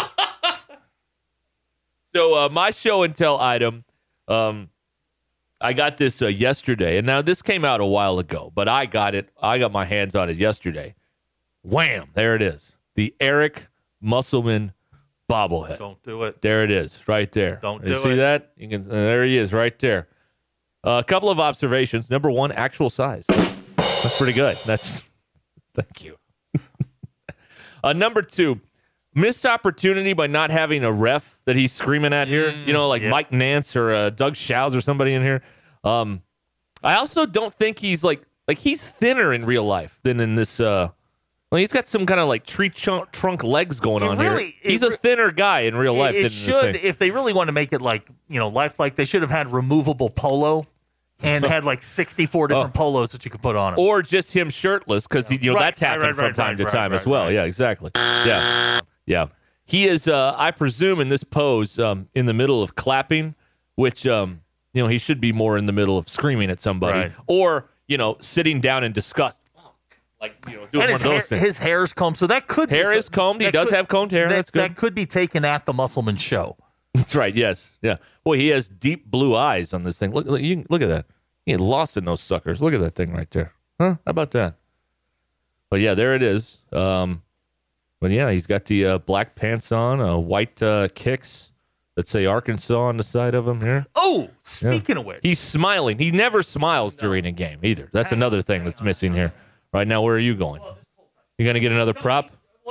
So my show and tell item, I got this yesterday, and now this came out a while ago, but I got it. I got my hands on it yesterday. Wham! There it is. The Eric Musselman bobblehead. Don't do it. There it is, right there. Don't do you see it. that? You can. There he is, right there. A couple of observations. Number one, actual size. That's pretty good. Thank you. Number two, missed opportunity by not having a ref that he's screaming at here. Like Mike Nance or Doug Shows or somebody in here. I also don't think he's like he's thinner in real life than in this. He's got some kind of like tree trunk legs going on here. He's a thinner guy in real life. It should, if they really want to make it like lifelike, they should have had removable polo and had like 64 different polos that you could put on him, or just him shirtless, because that's happened from time to time as well. Yeah, exactly. Yeah. He is, I presume, in this pose, in the middle of clapping, which, he should be more in the middle of screaming at somebody, or, sitting down in disgust. Doing one of those things. His hair is combed, so that could hair is combed. He does have combed hair. That's good. That could be taken at the Musselman show. That's right. Yes. Yeah. Boy, he has deep blue eyes on this thing. Look at that. He had lost in those suckers. Look at that thing right there. Huh? How about that? But yeah, there it is. But yeah, he's got the black pants on, white kicks that say Arkansas on the side of him here. Oh, speaking of which. He's smiling. He never smiles during a game either. That's another thing that's missing here. Right now, where are you going? You going to get another prop?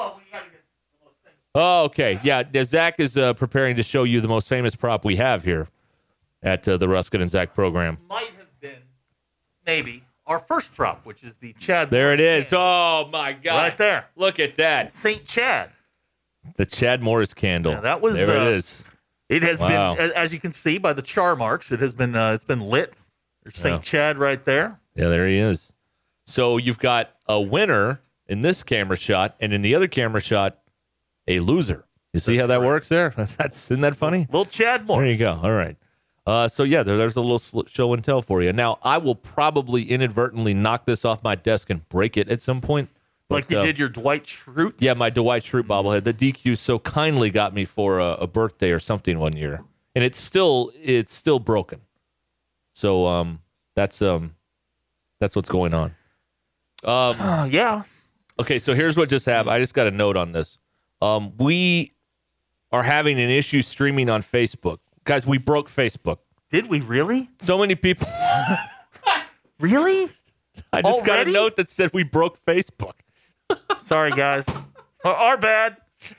Oh, okay. Yeah, Zach is preparing to show you the most famous prop we have here at the Ruskin and Zach program. Might have been, maybe, our first prop, which is the Chad. There Morris it is. candle. Oh, my God. Right there. Look at that. St. Chad. The Chad Morris candle. Yeah, that was. There it is. It has been, as you can see by the char marks, it has been. It's been lit. There's St. Chad right there. Yeah, there he is. So you've got a winner in this camera shot, and in the other camera shot, a loser. You see how that works there? Isn't that funny? Little Chad Morris. There you go. All right. So yeah, there's a little show and tell for you. Now, I will probably inadvertently knock this off my desk and break it at some point. Like you did your Dwight Schrute? Yeah, my Dwight Schrute bobblehead. The DQ so kindly got me for a birthday or something one year, and it's still broken. So that's what's going on. Yeah. Okay, so here's what just happened. I just got a note on this. We are having an issue streaming on Facebook. Guys, we broke Facebook. Did we really? So many people. Really? I just got a note that said we broke Facebook. Sorry, guys. Our bad.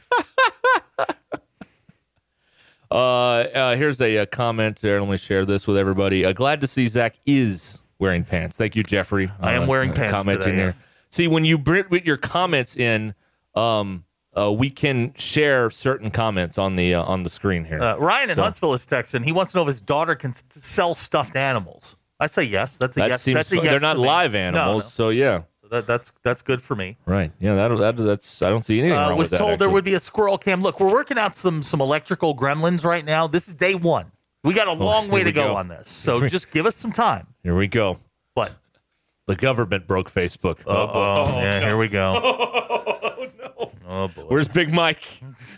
Here's a comment there. Let me share this with everybody. Glad to see Zach is wearing pants. Thank you, Jeffrey. I am wearing pants commenting today, there. yes. See, when you bring your comments in, we can share certain comments on the screen here. Ryan in Huntsville is texting. He wants to know if his daughter can sell stuffed animals. I say yes. That's a yes. That's a yes. They're not to me. live animals, so yeah. So that's good for me. Right. Yeah. That's. I don't see anything wrong with that. Was told there actually. would be a squirrel cam. Look, we're working out some electrical gremlins right now. This is day one. We got a long way to go on this. So just give us some time. Here we go. What? The government broke Facebook. Yeah, here we go. Oh, no. Oh, boy. Where's Big Mike?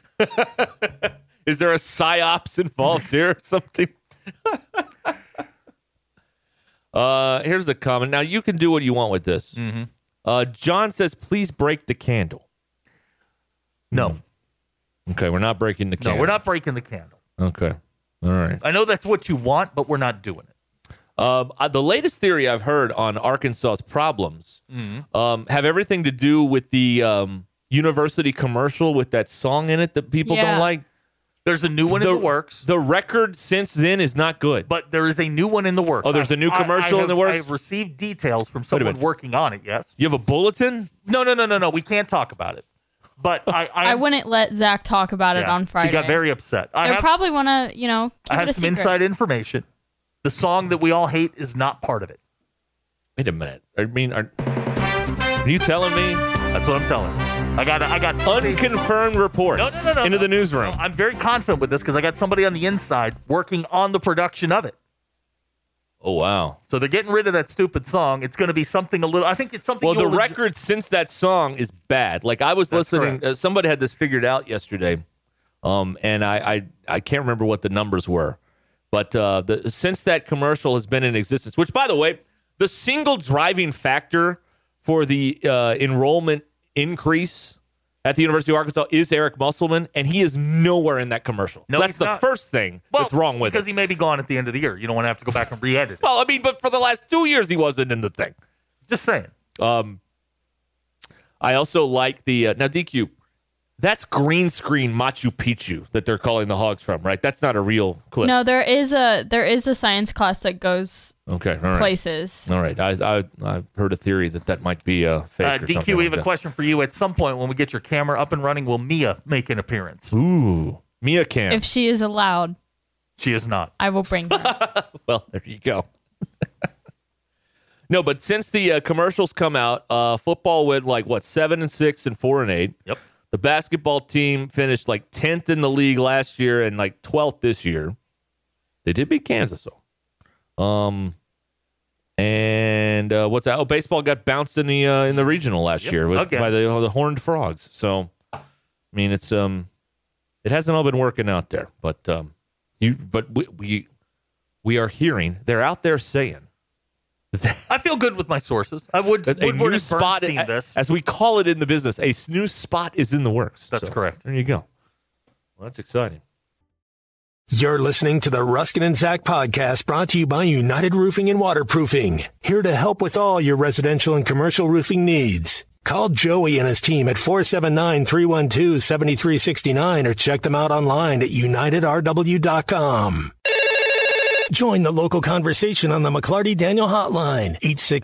Is there a psyops involved here or something? Here's the comment. Now, you can do what you want with this. Mm-hmm. John says, please break the candle. No. Okay, we're not breaking the candle. No, we're not breaking the candle. Okay. All right. I know that's what you want, but we're not doing it. The latest theory I've heard on Arkansas's problems have everything to do with the university commercial with that song in it that people don't like. There's a new one in the works. The record since then is not good. But there is a new one in the works. Oh, there's a new commercial in the works? I've received details from someone working on it, yes. You have a bulletin? No. We can't talk about it. But I wouldn't let Zach talk about it on Friday. She got very upset. They probably want to, keep I have it a some secret. inside information. The song that we all hate is not part of it. Wait a minute. Are you telling me? That's what I'm telling you. I got unconfirmed reports into the newsroom. No, I'm very confident with this because I got somebody on the inside working on the production of it. Oh, wow. So they're getting rid of that stupid song. It's going to be something I think it's something. Well, the record since that song is bad. Like I was listening, somebody had this figured out yesterday, and I can't remember what the numbers were, but since that commercial has been in existence, which by the way, the single driving factor for the enrollment increase at the University of Arkansas is Eric Musselman, and he is nowhere in that commercial. No, so that's he's the not. First thing that's wrong with it. Because he may be gone at the end of the year. You don't want to have to go back and re-edit it. Well, but for the last 2 years, he wasn't in the thing. Just saying. I also like the now DQ. That's green screen Machu Picchu that they're calling the Hogs from, right? That's not a real clip. No, there is a science class that goes places. All right, I've heard a theory that might be fake. Or DQ, we have a question for you. At some point, when we get your camera up and running, will Mia make an appearance? Ooh, Mia can. If she is allowed. She is not. I will bring her. Well, there you go. No, but since the commercials come out, football went 7-6 and 4-8. Yep. The basketball team finished 10th in the league last year and 12th this year. They did beat Kansas though. And what's that? Oh, baseball got bounced in the regional last year by the Horned Frogs. So, I mean, it's it hasn't all been working out there, but we are hearing they're out there saying. I feel good with my sources. I would. A Woodward new and spot, Bernstein this. as we call it in the business, a new spot is in the works. That's correct. There you go. Well, that's exciting. You're listening to the Ruskin and Zach podcast brought to you by United Roofing and Waterproofing. Here to help with all your residential and commercial roofing needs. Call Joey and his team at 479-312-7369 or check them out online at unitedrw.com. Join the local conversation on the McClarty Daniel Hotline,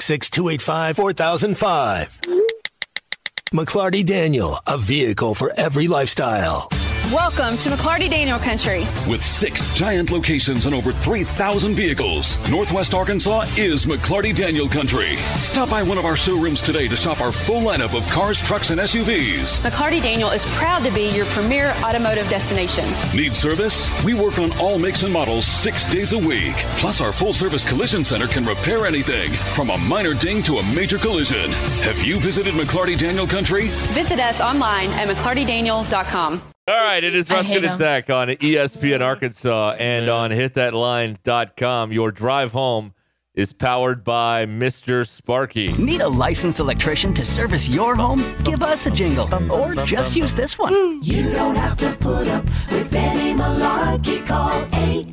866-285-4005. McClarty Daniel, a vehicle for every lifestyle. Welcome to McClarty Daniel Country. With 6 giant locations and over 3,000 vehicles, Northwest Arkansas is McClarty Daniel Country. Stop by one of our showrooms today to shop our full lineup of cars, trucks, and SUVs. McClarty Daniel is proud to be your premier automotive destination. Need service? We work on all makes and models 6 days a week. Plus, our full-service collision center can repair anything, from a minor ding to a major collision. Have you visited McClarty Daniel Country? Visit us online at McClartyDaniel.com. All right, it is Ruskin and Zach on ESPN Arkansas and on hitthatline.com. Your drive home is powered by Mr. Sparky. Need a licensed electrician to service your home? Give us a jingle or just use this one. You don't have to put up with any malarkey. Call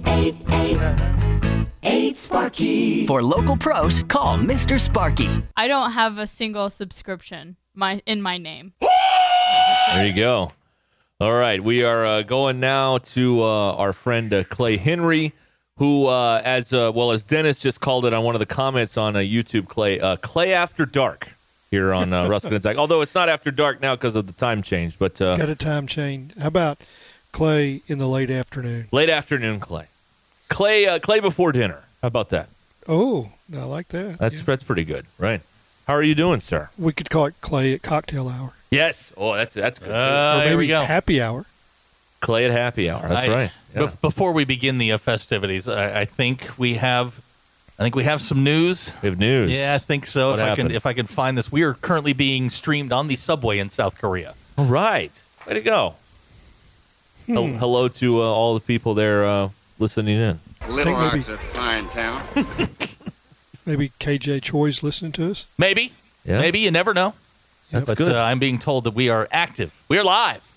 888-8-SPARKY. For local pros, call Mr. Sparky. I don't have a single subscription in my name. There you go. All right, we are going now to our friend Clay Henry, who, as Dennis just called it on one of the comments on YouTube, Clay After Dark here on Ruskin and Zach. Although it's not after dark now because of the time change. But got a time change. How about Clay in the late afternoon? Late afternoon, Clay. Clay before dinner. How about that? Oh, I like that. That's pretty good, right? How are you doing, sir? We could call it Clay at cocktail hour. Yes. Oh, that's good too. Or maybe there we go. Happy hour. Clay at happy hour. That's right. Yeah. Before we begin the festivities, I think we have some news. We have news. Yeah, I think so. What If I can find this, we are currently being streamed on the subway in South Korea. All right. Way to go. Hello to all the people there listening in. Little Rock's a fine town. Maybe KJ Choi's listening to us. Maybe. Yeah. Maybe. You never know. That's but good. I'm being told that we are active. We are live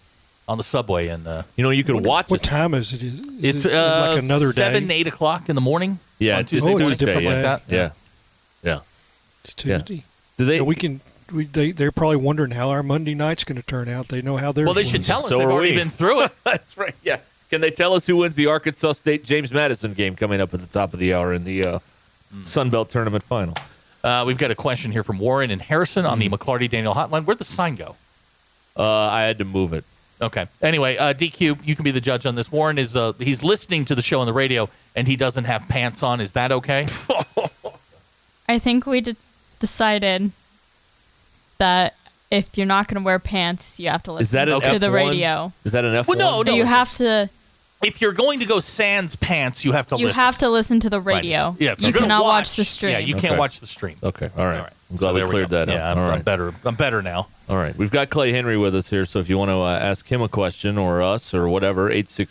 on the subway. And you could watch. What time is it? It's like another 7, day? 8 o'clock in the morning. Yeah, on it's Tuesday, Tuesday. something like that. Yeah. It's Tuesday. Yeah. Do they? They're probably wondering how our Monday night's going to turn out. They know how theirs. Well, they should was. tell us. So They've are already we. been through it. That's right. Yeah. Can they tell us who wins the Arkansas State James Madison game coming up at the top of the hour in the Sun Belt Tournament final? We've got a question here from Warren and Harrison on the McClarty Daniel hotline. Where'd the sign go? I had to move it. Okay. Anyway, DQ, you can be the judge on this. Warren is he's listening to the show on the radio, and he doesn't have pants on. Is that okay? I think we decided that if you're not going to wear pants, you have to listen to the radio. Is that an F1? Well, no. You have to. If you're going to go sans pants, you have to You listen. have to listen to the radio. Right. Yeah, you cannot watch the stream. Yeah, you can't watch the stream. Okay. All right. I'm glad So we there we cleared go. that up. Yeah, All right. I'm better now. All right. We've got Clay Henry with us here, so if you want to ask him a question or us or whatever,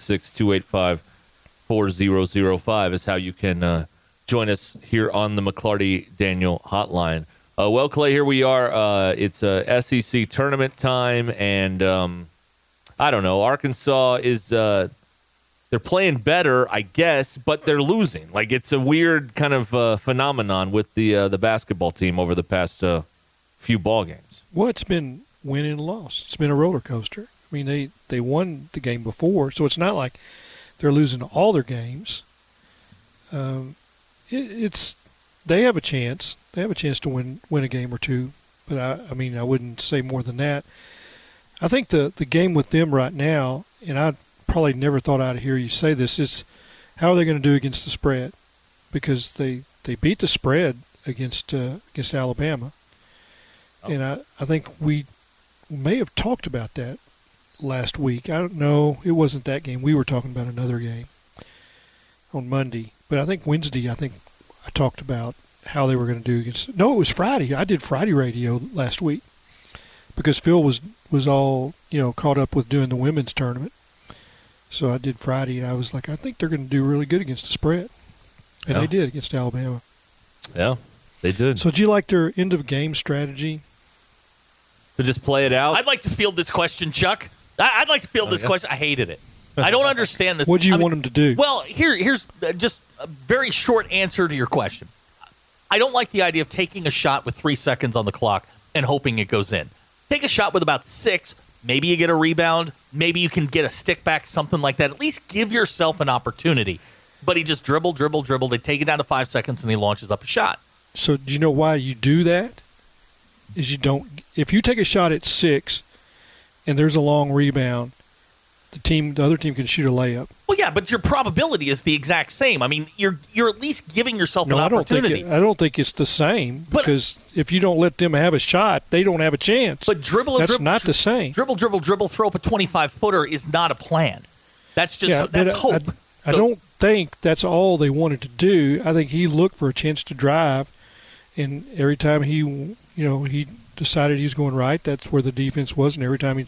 866-285-4005 is how you can join us here on the McClarty Daniel hotline. Well, Clay, here we are. It's SEC tournament time, and I don't know. Arkansas is they're playing better, I guess, but they're losing. Like, it's a weird kind of phenomenon with the basketball team over the past few ball games. Well, it's been win and loss. It's been a roller coaster. I mean, they won the game before, so it's not like they're losing all their games. They have a chance. They have a chance to win a game or two, but I mean, I wouldn't say more than that. I think the game with them right now, and I probably never thought I'd hear you say this, is how are they going to do against the spread? Because they beat the spread against Alabama. And I think we may have talked about that last week. I don't know. It wasn't that game. We were talking about another game on Monday. But I think Wednesday, I talked about how they were going to do against – no, it was Friday. I did Friday radio last week because Phil was all, caught up with doing the women's tournament. So I did Friday, and I was like, I think they're going to do really good against the spread. And they did against Alabama. Yeah, they did. So do you like their end-of-game strategy? To just play it out? I'd like to field this question, Chuck. I'd like to field this question. I hated it. I don't understand this. What do you want them to do? Well, here's just a very short answer to your question. I don't like the idea of taking a shot with 3 seconds on the clock and hoping it goes in. Take a shot with about 6. Maybe you get a rebound. Maybe you can get a stick back, something like that. At least give yourself an opportunity. But he just dribble. They take it down to 5 seconds, and he launches up a shot. So do you know why you do that? Is you don't. If you take a shot at 6 and there's a long rebound, the other team can shoot a layup. Well, yeah, but your probability is the exact same. I mean, you're at least giving yourself an opportunity. I don't think it's the same because if you don't let them have a shot, they don't have a chance. But That's not the same. Dribble, throw up a 25-footer is not a plan. That's just that's hope. I don't think that's all they wanted to do. I think he looked for a chance to drive, and every time he decided he was going right, that's where the defense was, and every time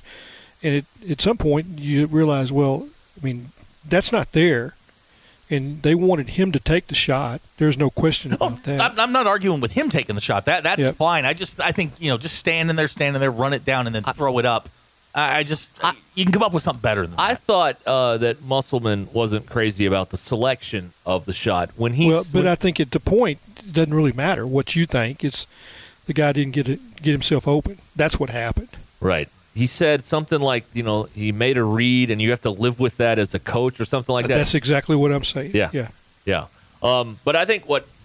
at some point you realize, well, I mean, that's not there, and they wanted him to take the shot. There's no question about that. I'm not arguing with him taking the shot. That's fine. I think just standing there, run it down, and then throw it up. You can come up with something better than that. I thought that Musselman wasn't crazy about the selection of the shot when but I think at the point it doesn't really matter what you think. It's the guy didn't get himself open. That's what happened. Right. He said something like, he made a read, and you have to live with that as a coach or something like that. That's exactly what I'm saying. Yeah. But I think what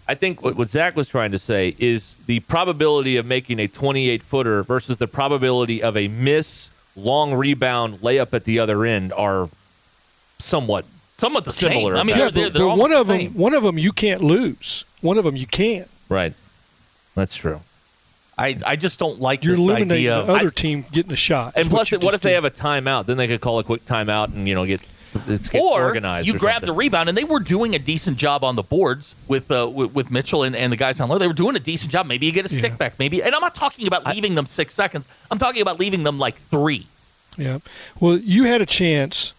Zach was trying to say is the probability of making a 28-footer versus the probability of a long rebound layup at the other end are somewhat the similar. Same. I mean, they're but one of them you can't lose. One of them you can't. Right. That's true. I just don't like You're this eliminating idea. the other team getting a shot. And plus, what if they have a timeout? Then they could call a quick timeout and get organized. You grab something. the rebound, and they were doing a decent job on the boards with Mitchell and the guys on low. They were doing a decent job. Maybe you get a stick back. Maybe, and I'm not talking about leaving them 6 seconds. I'm talking about leaving them like 3. Yeah. Well, you had a chance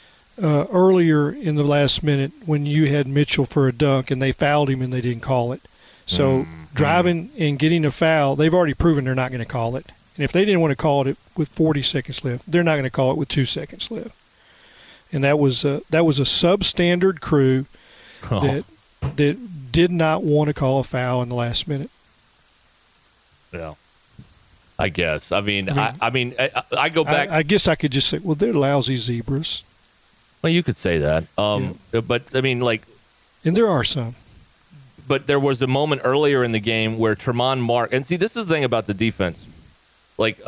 earlier in the last minute when you had Mitchell for a dunk, and they fouled him, and they didn't call it. So driving and getting a foul, they've already proven they're not going to call it. And if they didn't want to call it with 40 seconds left, they're not going to call it with 2 seconds left. And that was a substandard crew that did not want to call a foul in the last minute. Yeah, I guess. I go back. I guess I could just say, well, they're lousy zebras. Well, you could say that. But I mean, like, and there are some. But there was a moment earlier in the game where Tremont Mark, and see, this is the thing about the defense. Like,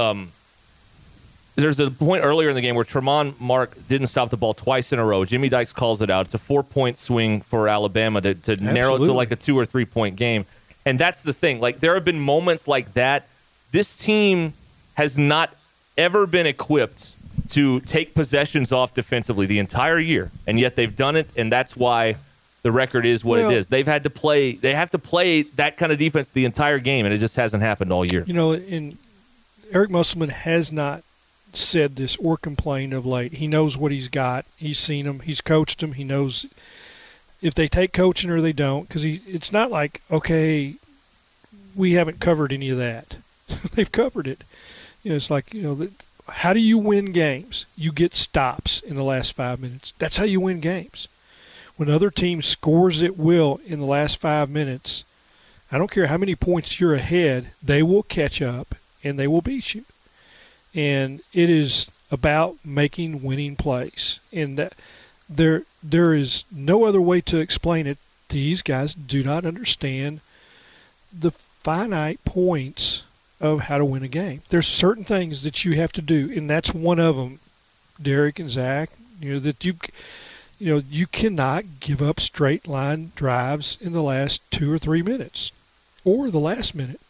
there's a point earlier in the game where Tremont Mark didn't stop the ball twice in a row. Jimmy Dykes calls it out. It's a 4-point swing for Alabama to narrow it to like a 2 or 3 point game. And that's the thing. Like, there have been moments like that. This team has not ever been equipped to take possessions off defensively the entire year, and yet they've done it, and that's why the record is what it is. They have to play that kind of defense the entire game, and it just hasn't happened all year. You know, and Eric Musselman has not said this or complained of late. He knows what he's got. He's seen them. He's coached them. He knows if they take coaching or they don't, because it's not like, okay, we haven't covered any of that. They've covered it. You know, it's like, you know, how do you win games? You get stops in the last 5 minutes. That's how you win games. When other teams scores at will in the last 5 minutes, I don't care how many points you're ahead, they will catch up and they will beat you. And it is about making winning plays. And that there is no other way to explain it. These guys do not understand the finite points of how to win a game. There's certain things that you have to do, and that's one of them, Derek and Zach, you know, that you cannot give up straight line drives in the last 2 or 3 minutes or the last minute.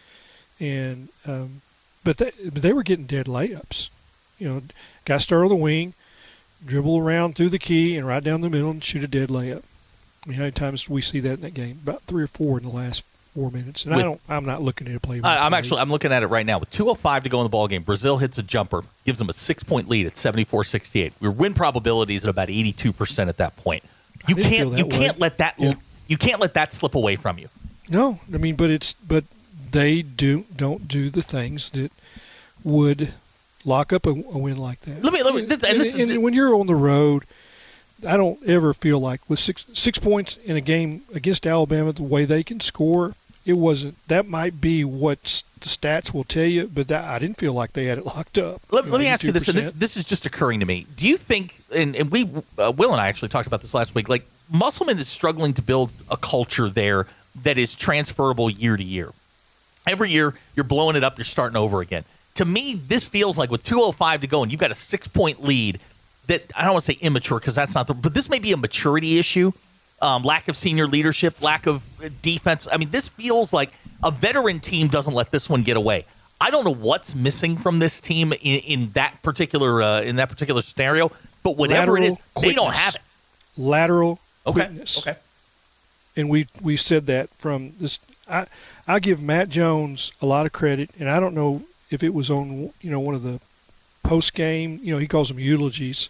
And but they were getting dead layups. You know, guy start on the wing, dribble around through the key and right down the middle and shoot a dead layup. I mean, how many times do we see that in that game? About 3 or 4 in the last 4 minutes. And I'm not looking at a play. I'm looking at it right now. With 2:05 to go in the ball game, Brazil hits a jumper, gives them a 6-point lead at 74-68. Your win probability is at about 82% at that point. You can't let that slip away from you. No, I mean, but they don't do the things that would lock up a win like that. And when you're on the road, I don't ever feel like with six points in a game against Alabama, the way they can score, it wasn't. That might be what the stats will tell you, but I didn't feel like they had it locked up. Let me ask you this, and this is just occurring to me. Do you think, and we, Will and I actually talked about this last week, like Musselman is struggling to build a culture there that is transferable year to year. Every year, you're blowing it up, you're starting over again. To me, this feels like with 2:05 to go and you've got a 6-point lead that I don't want to say immature because that's not but this may be a maturity issue, lack of senior leadership, lack of defense. I mean, this feels like a veteran team doesn't let this one get away. I don't know what's missing from this team in that particular scenario, but whatever it is, they don't have it. Lateral quickness. Okay. And we said that from this. I give Matt Jones a lot of credit, and I don't know if it was on one of the post game. He calls them eulogies,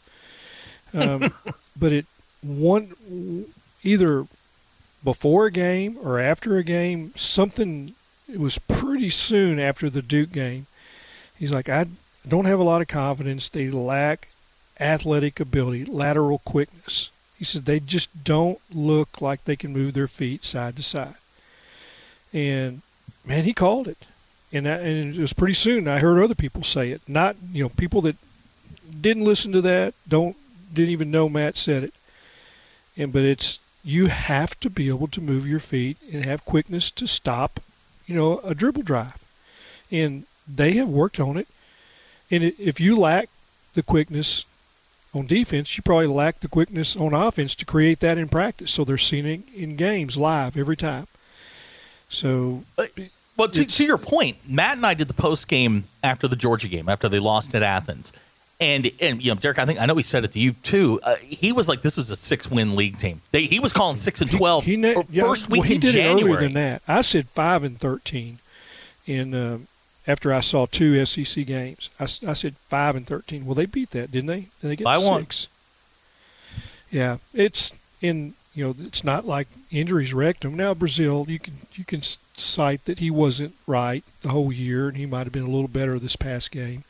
but either before a game or after a game, something. It was pretty soon after the Duke game. He's like, I don't have a lot of confidence. They lack athletic ability, lateral quickness. He said they just don't look like they can move their feet side to side. And, man, he called it. And it was pretty soon. I heard other people say it. Not, people that didn't listen to that, didn't even know Matt said it. But it's, you have to be able to move your feet and have quickness to stop, a dribble drive. And they have worked on it. And if you lack the quickness on defense, you probably lack the quickness on offense to create that in practice. So they're seeing it in games live every time. So, well, to your point, Matt and I did the post game after the Georgia game, after they lost at Athens, and Derek, I know he said it to you too. He was like, "This is a 6-win league team." He was calling 6-12 first week in January. He did it earlier than that. I said 5-13, after I saw 2 SEC games, I said 5-13. Well, they beat that, didn't they? Did they get 6? Yeah, it's in. it's not like injuries wrecked him. Now Brazile, you can cite that he wasn't right the whole year, and he might have been a little better this past game.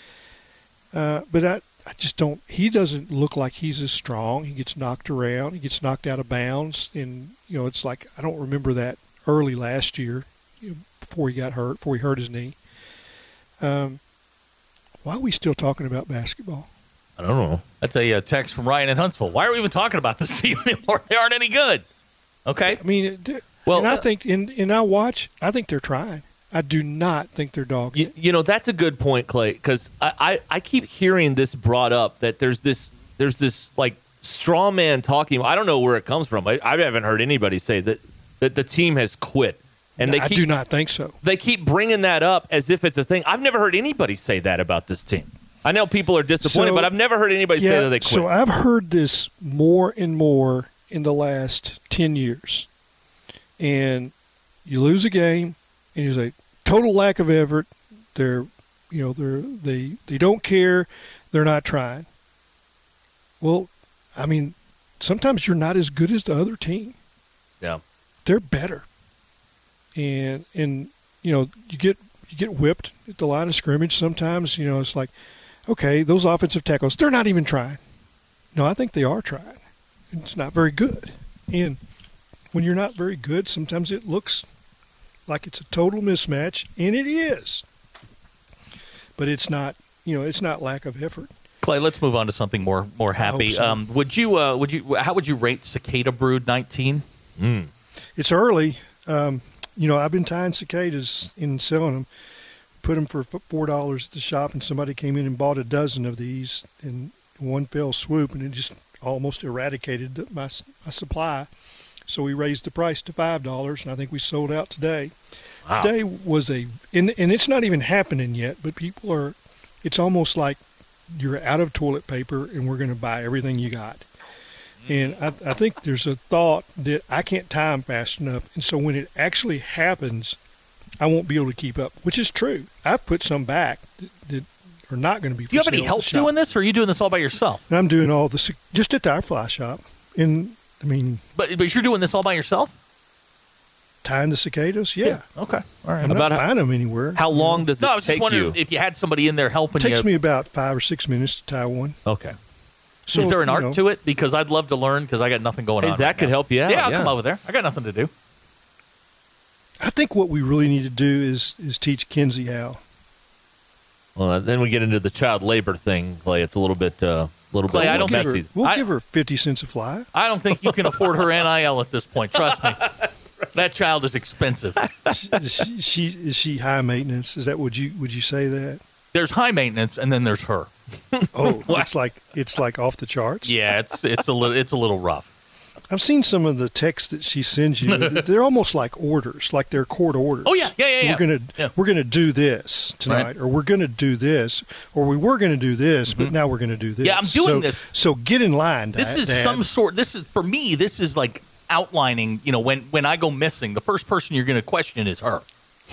But I just don't. He doesn't look like he's as strong. He gets knocked around. He gets knocked out of bounds, and it's like I don't remember that early last year, before he got hurt, before he hurt his knee. Why are we still talking about basketball? I don't know. That's a text from Ryan in Huntsville. Why are we even talking about this team anymore? They aren't any good. Okay. I mean, and I think in our watch, I think they're trying. I do not think they're dogged. That's a good point, Clay, because I keep hearing this brought up that there's this like straw man talking. I don't know where it comes from. I haven't heard anybody say that the team has quit. And I do not think so. They keep bringing that up as if it's a thing. I've never heard anybody say that about this team. I know people are disappointed, but I've never heard anybody say that they quit. So I've heard this more and more in the last 10 years. And you lose a game, and you say, total lack of effort. They don't care. They're not trying. Well, I mean, sometimes you're not as good as the other team. Yeah. They're better. And you get whipped at the line of scrimmage sometimes. It's like, okay, those offensive tackles, they're not even trying. No, I think they are trying. It's not very good. And when you're not very good, sometimes it looks like it's a total mismatch, and it is. But it's not, it's not lack of effort. Clay, let's move on to something more happy. So. How would you rate Cicada Brood 19? It's early. I've been tying cicadas and selling them. Put them for $4 at the shop, and somebody came in and bought a dozen of these in one fell swoop, and it just almost eradicated my supply. So we raised the price to $5, and I think we sold out today. Wow. Today was and it's not even happening yet, but people are. It's almost like you're out of toilet paper, and we're going to buy everything you got. And I think there's a thought that I can't tie them fast enough, and so when it actually happens, I won't be able to keep up, which is true. I've put some back that are not going to be for Do you have sale any at help the shop. doing this, or are you doing this all by yourself? And I'm doing all this just at our fly shop. And, But you're doing this all by yourself? Tying the cicadas? Yeah. Okay. All right. I'm not buying them anywhere. How long does it I was take just wondering if you had somebody in there helping you. It takes me about 5 or 6 minutes to tie one. Okay. So, is there an art to it? Because I'd love to learn, because I got nothing going on. Hey, Zach could help you out. Yeah, I'll come over there. I got nothing to do. I think what we really need to do is teach Kinsey how. Well, then we get into the child labor thing, Clay. It's a little bit Clay, I don't messy. We'll give her 50 cents a fly. I don't think you can afford her NIL at this point. Trust me. That child is expensive. Is she high maintenance? Is that would you say that? There's high maintenance, and then there's her. Oh, it's like off the charts. Yeah, it's a little rough. I've seen some of the texts that she sends you. They're almost like orders, like they're court orders. Oh yeah. We're gonna do this tonight, Right. or we're gonna do this, or we were gonna do this, but now we're gonna do this. Yeah, I'm doing this. So get in line. This is Dad. some sort. This is for me. This is like outlining. When I go missing, the first person you're going to question is her.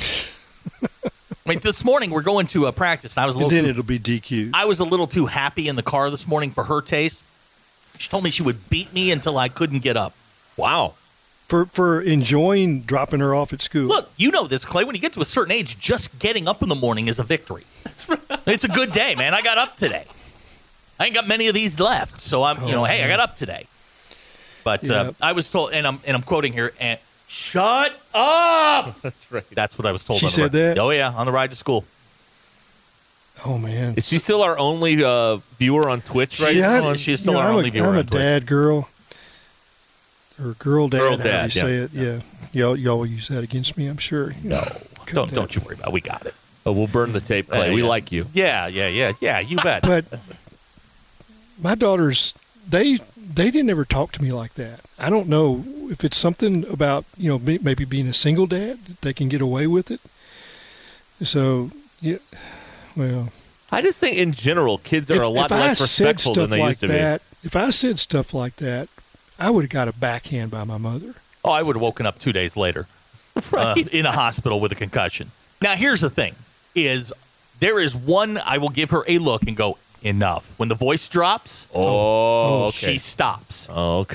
I mean, this morning we're going to a practice, and I was a little. And then it'll be DQ. I was a little too happy in the car this morning for her taste. She told me she would beat me until I couldn't get up. Wow. For enjoying dropping her off at school. Look, you know this, Clay. When you get to a certain age, just getting up in the morning is a victory. That's right. It's a good day, man. I got up today. I ain't got many of these left, so I'm, hey, I got up today. But I was told, and I'm quoting here, and shut up. That's right. That's what I was told. She said that? Oh yeah, on the ride to school. Oh man, is she still our only viewer on Twitch right now? She's still our only viewer I'm on Twitch. a dad girl. Or girl dad, Girl how dad, do you say it? Yeah. Y'all will use that against me, I'm sure. No, don't you worry about it. We got it. Oh, we'll burn the tape, Clay. We like you. Yeah, you bet. But my daughters, they didn't ever talk to me like that. I don't know if it's something about, maybe being a single dad that they can get away with it. So, yeah, well. I just think in general, kids are a lot less respectful than they used to be. If I said stuff like that, I would have got a backhand by my mother. Oh, I would have woken up 2 days later in a hospital with a concussion. Now, here's the thing, there is one, I will give her a look and go, enough. When the voice drops, okay. she stops. Oh, okay.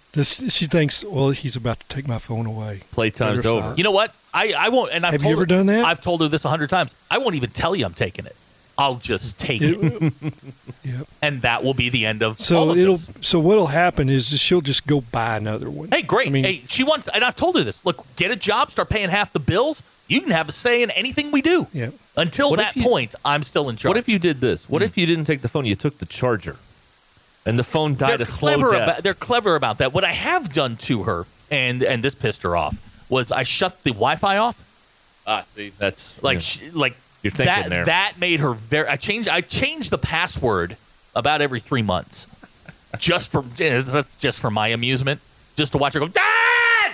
She thinks, well, he's about to take my phone away. Playtime's over. You know what? I won't. And Have you ever done that? I've told her this 100 times. I won't even tell you I'm taking it. I'll just take it. Yep. And that will be the end of all So of this. So what'll happen is she'll just go buy another one. Hey, great. I mean, hey, she wants, and I've told her this. Look, get a job, start paying half the bills. You can have a say in anything we do. Yeah. Until that point, I'm still in charge. What if you did this? What if you didn't take the phone? You took the charger, and the phone died a slow death. They're clever about that. What I have done to her, and this pissed her off, was I shut the Wi-Fi off. See, that's you're thinking there. That made her very. I changed the password about every 3 months, that's just for my amusement, just to watch her go, Dad.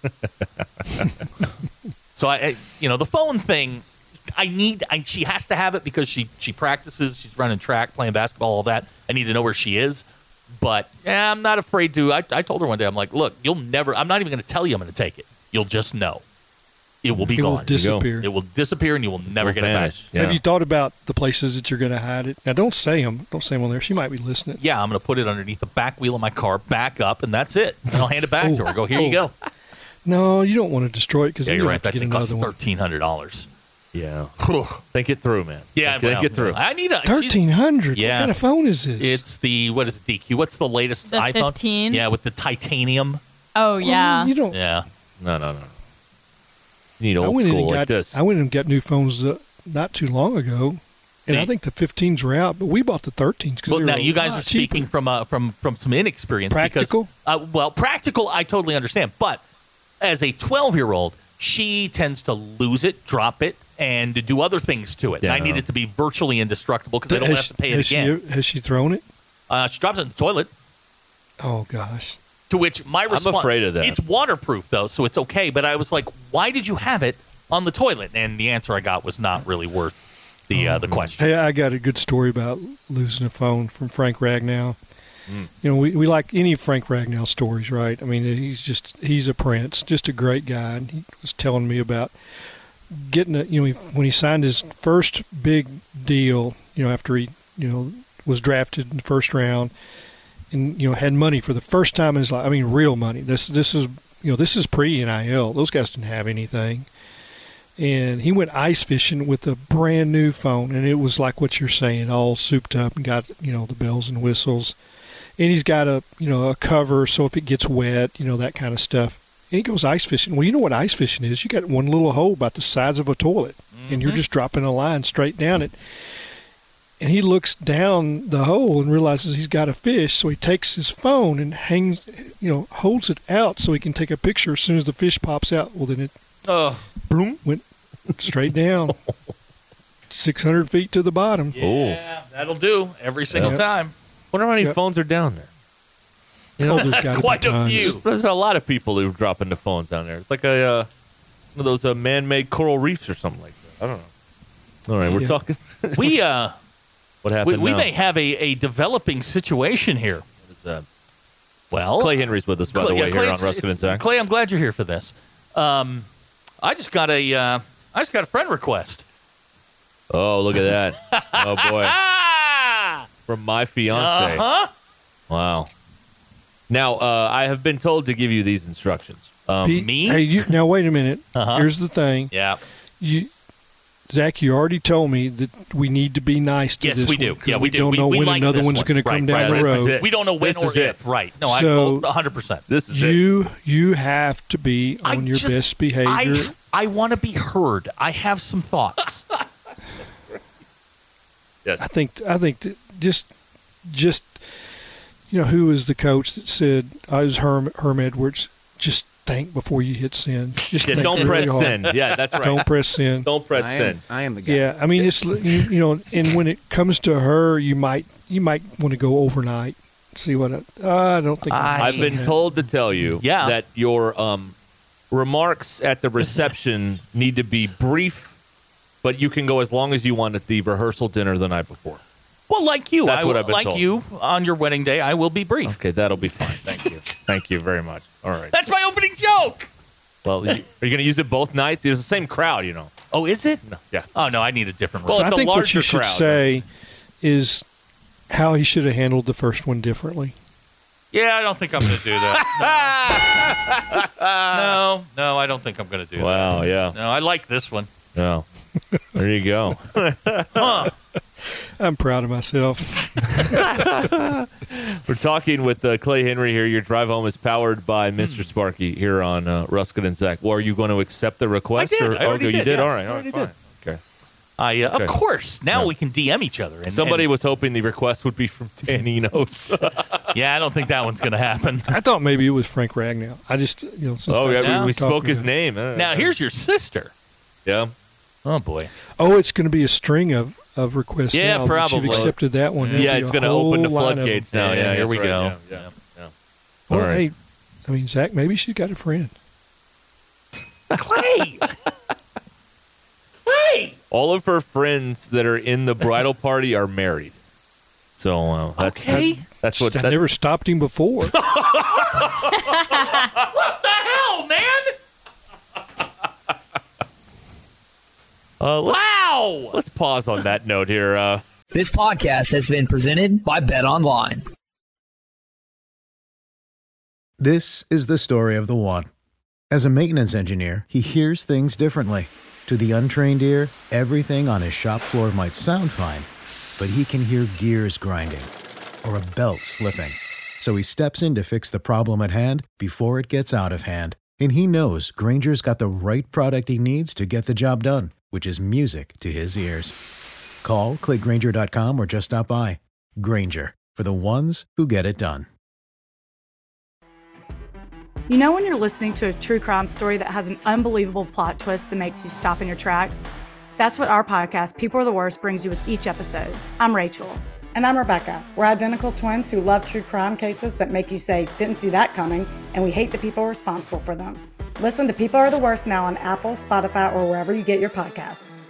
So the phone thing, she has to have it because she practices. She's running track, playing basketball, all that. I need to know where she is. But I'm not afraid to. I told her one day, I'm like, look, you'll never. I'm not even going to tell you I'm going to take it. You'll just know. It will be gone. It will disappear. It will disappear, and you will never get vanish. it back. Have you thought about the places that you're going to hide it? Now, don't say them. Don't say them on there. She might be listening. Yeah, I'm going to put it underneath the back wheel of my car, back up, and that's it. And I'll hand it back to her. Go, here you go. No, you don't want to destroy it because Yeah, then you're you right. have to That get thing costs another one. $1,300. Yeah. Think it through, man. Yeah, think it through. I need a $1,300. Yeah. What kind of phone is this? It's the DQ? What's the latest The iPhone? 15? Yeah, with the titanium. Oh, yeah. You don't. Yeah. No. You need old school like this. I went and got new phones not too long ago, and I think the 15s were out, but we bought the 13s. Well, now you guys are speaking from some inexperience. Practical? Because, practical, I totally understand. But as a 12-year-old, she tends to lose it, drop it, and to do other things to it. Yeah, and I need it to be virtually indestructible because I don't have to pay it again. Has she thrown it? She dropped it in the toilet. Oh, gosh. To which my response, I'm afraid of that. It's waterproof, though, so it's okay. But I was like, why did you have it on the toilet? And the answer I got was not really worth the question. Hey, I got a good story about losing a phone from Frank Ragnow. You know, we like any Frank Ragnow stories, right? I mean, he's a prince, just a great guy. And he was telling me about getting when he signed his first big deal, after he, was drafted in the first round and, had money for the first time in his life. I mean, real money. This is pre-NIL. Those guys didn't have anything. And he went ice fishing with a brand new phone, and it was like what you're saying, all souped up and got, the bells and whistles. And he's got a cover so if it gets wet, that kind of stuff. And he goes ice fishing. Well, you know what ice fishing is? You got one little hole about the size of a toilet, and you're just dropping a line straight down it. And he looks down the hole and realizes he's got a fish, so he takes his phone and holds it out so he can take a picture as soon as the fish pops out. Well, then it went straight down, 600 feet to the bottom. Yeah, that'll do every single time. Wonder how many phones are down there. There's gotta Quite be a tons. few. There's a lot of people who drop into phones down there. It's like one of those man-made coral reefs or something like that. I don't know. All right, we're talking. What happened? We now? may have a developing situation here. What is that? Well, Clay Henry's with us, by the way, here on Ruskin and Zach. Clay, I'm glad you're here for this. I just got a friend request. Oh, look at that! Oh boy, from my fiance. Wow. Now, I have been told to give you these instructions. Pete, Me? Hey, now wait a minute. Here's the thing. Yeah. Zach, you already told me that we need to be nice to Yes, this we one, do. 'cause Yeah, we we do. don't know We when like another this one's one. going to come down the This road. is it. We don't know when This or is if. it. Right. No, So- I'm 100%. This is it. You have to be on your best behavior. I want to be heard. I have some thoughts. Yes. I think that just who was the coach that said it was Herm Edwards, just think before you hit send. Just think don't really press hard. send. Yeah, that's right. Don't press send. Don't press send. I am the guy. Yeah, I mean it's and when it comes to her, you might want to go overnight. See what I don't think I've been told to tell you that your remarks at the reception need to be brief, but you can go as long as you want at the rehearsal dinner the night before. Well, like you. That's what I've been like told. you, on your wedding day, I will be brief. Okay, that'll be fine. Thank you. Thank you very much. All right. That's my opening joke. Well, are you going to use it both nights? It's the same crowd, Oh, is it? No, yeah. Oh, no, I need a different Well, So response. I think what larger you should crowd. say is how he should have handled the first one differently. Yeah, I don't think I'm going to do that. No, I don't think I'm going to do that. Wow, yeah. No, I like this one. No. There you go. I'm proud of myself. We're talking with Clay Henry here. Your drive home is powered by Mr. Sparky here on Ruskin and Zach. Well, are you going to accept the request? I did. I already did. You did? Yeah, All right. I already fine. did. Okay. Of course. Now we can DM each other. Somebody was hoping the request would be from Dan Enos. Yeah, I don't think that one's going to happen. I thought maybe it was Frank Ragnow. I just, since we spoke his name. Now, here's your sister. Yeah. Oh, boy. Oh, it's going to be a string of requests now. Yeah, probably. You've accepted that one. Yeah, it's going to open the floodgates now. Yeah, here we go. Yeah. Well, All right. hey, Zach, maybe she's got a friend. Clay! All of her friends that are in the bridal party are married. So that's what. I never stopped him before. What the hell, man? Wow! Let's pause on that note here. This podcast has been presented by Bet Online. This is the story of the one. As a maintenance engineer, he hears things differently. To the untrained ear, everything on his shop floor might sound fine, but he can hear gears grinding or a belt slipping. So he steps in to fix the problem at hand before it gets out of hand. And he knows Grainger's got the right product he needs to get the job done, which is music to his ears. Call, click Grainger.com, or just stop by. Grainger, for the ones who get it done. You know when you're listening to a true crime story that has an unbelievable plot twist that makes you stop in your tracks? That's what our podcast, People Are the Worst, brings you with each episode. I'm Rachel. And I'm Rebecca. We're identical twins who love true crime cases that make you say, didn't see that coming, and we hate the people responsible for them. Listen to People Are the Worst now on Apple, Spotify, or wherever you get your podcasts.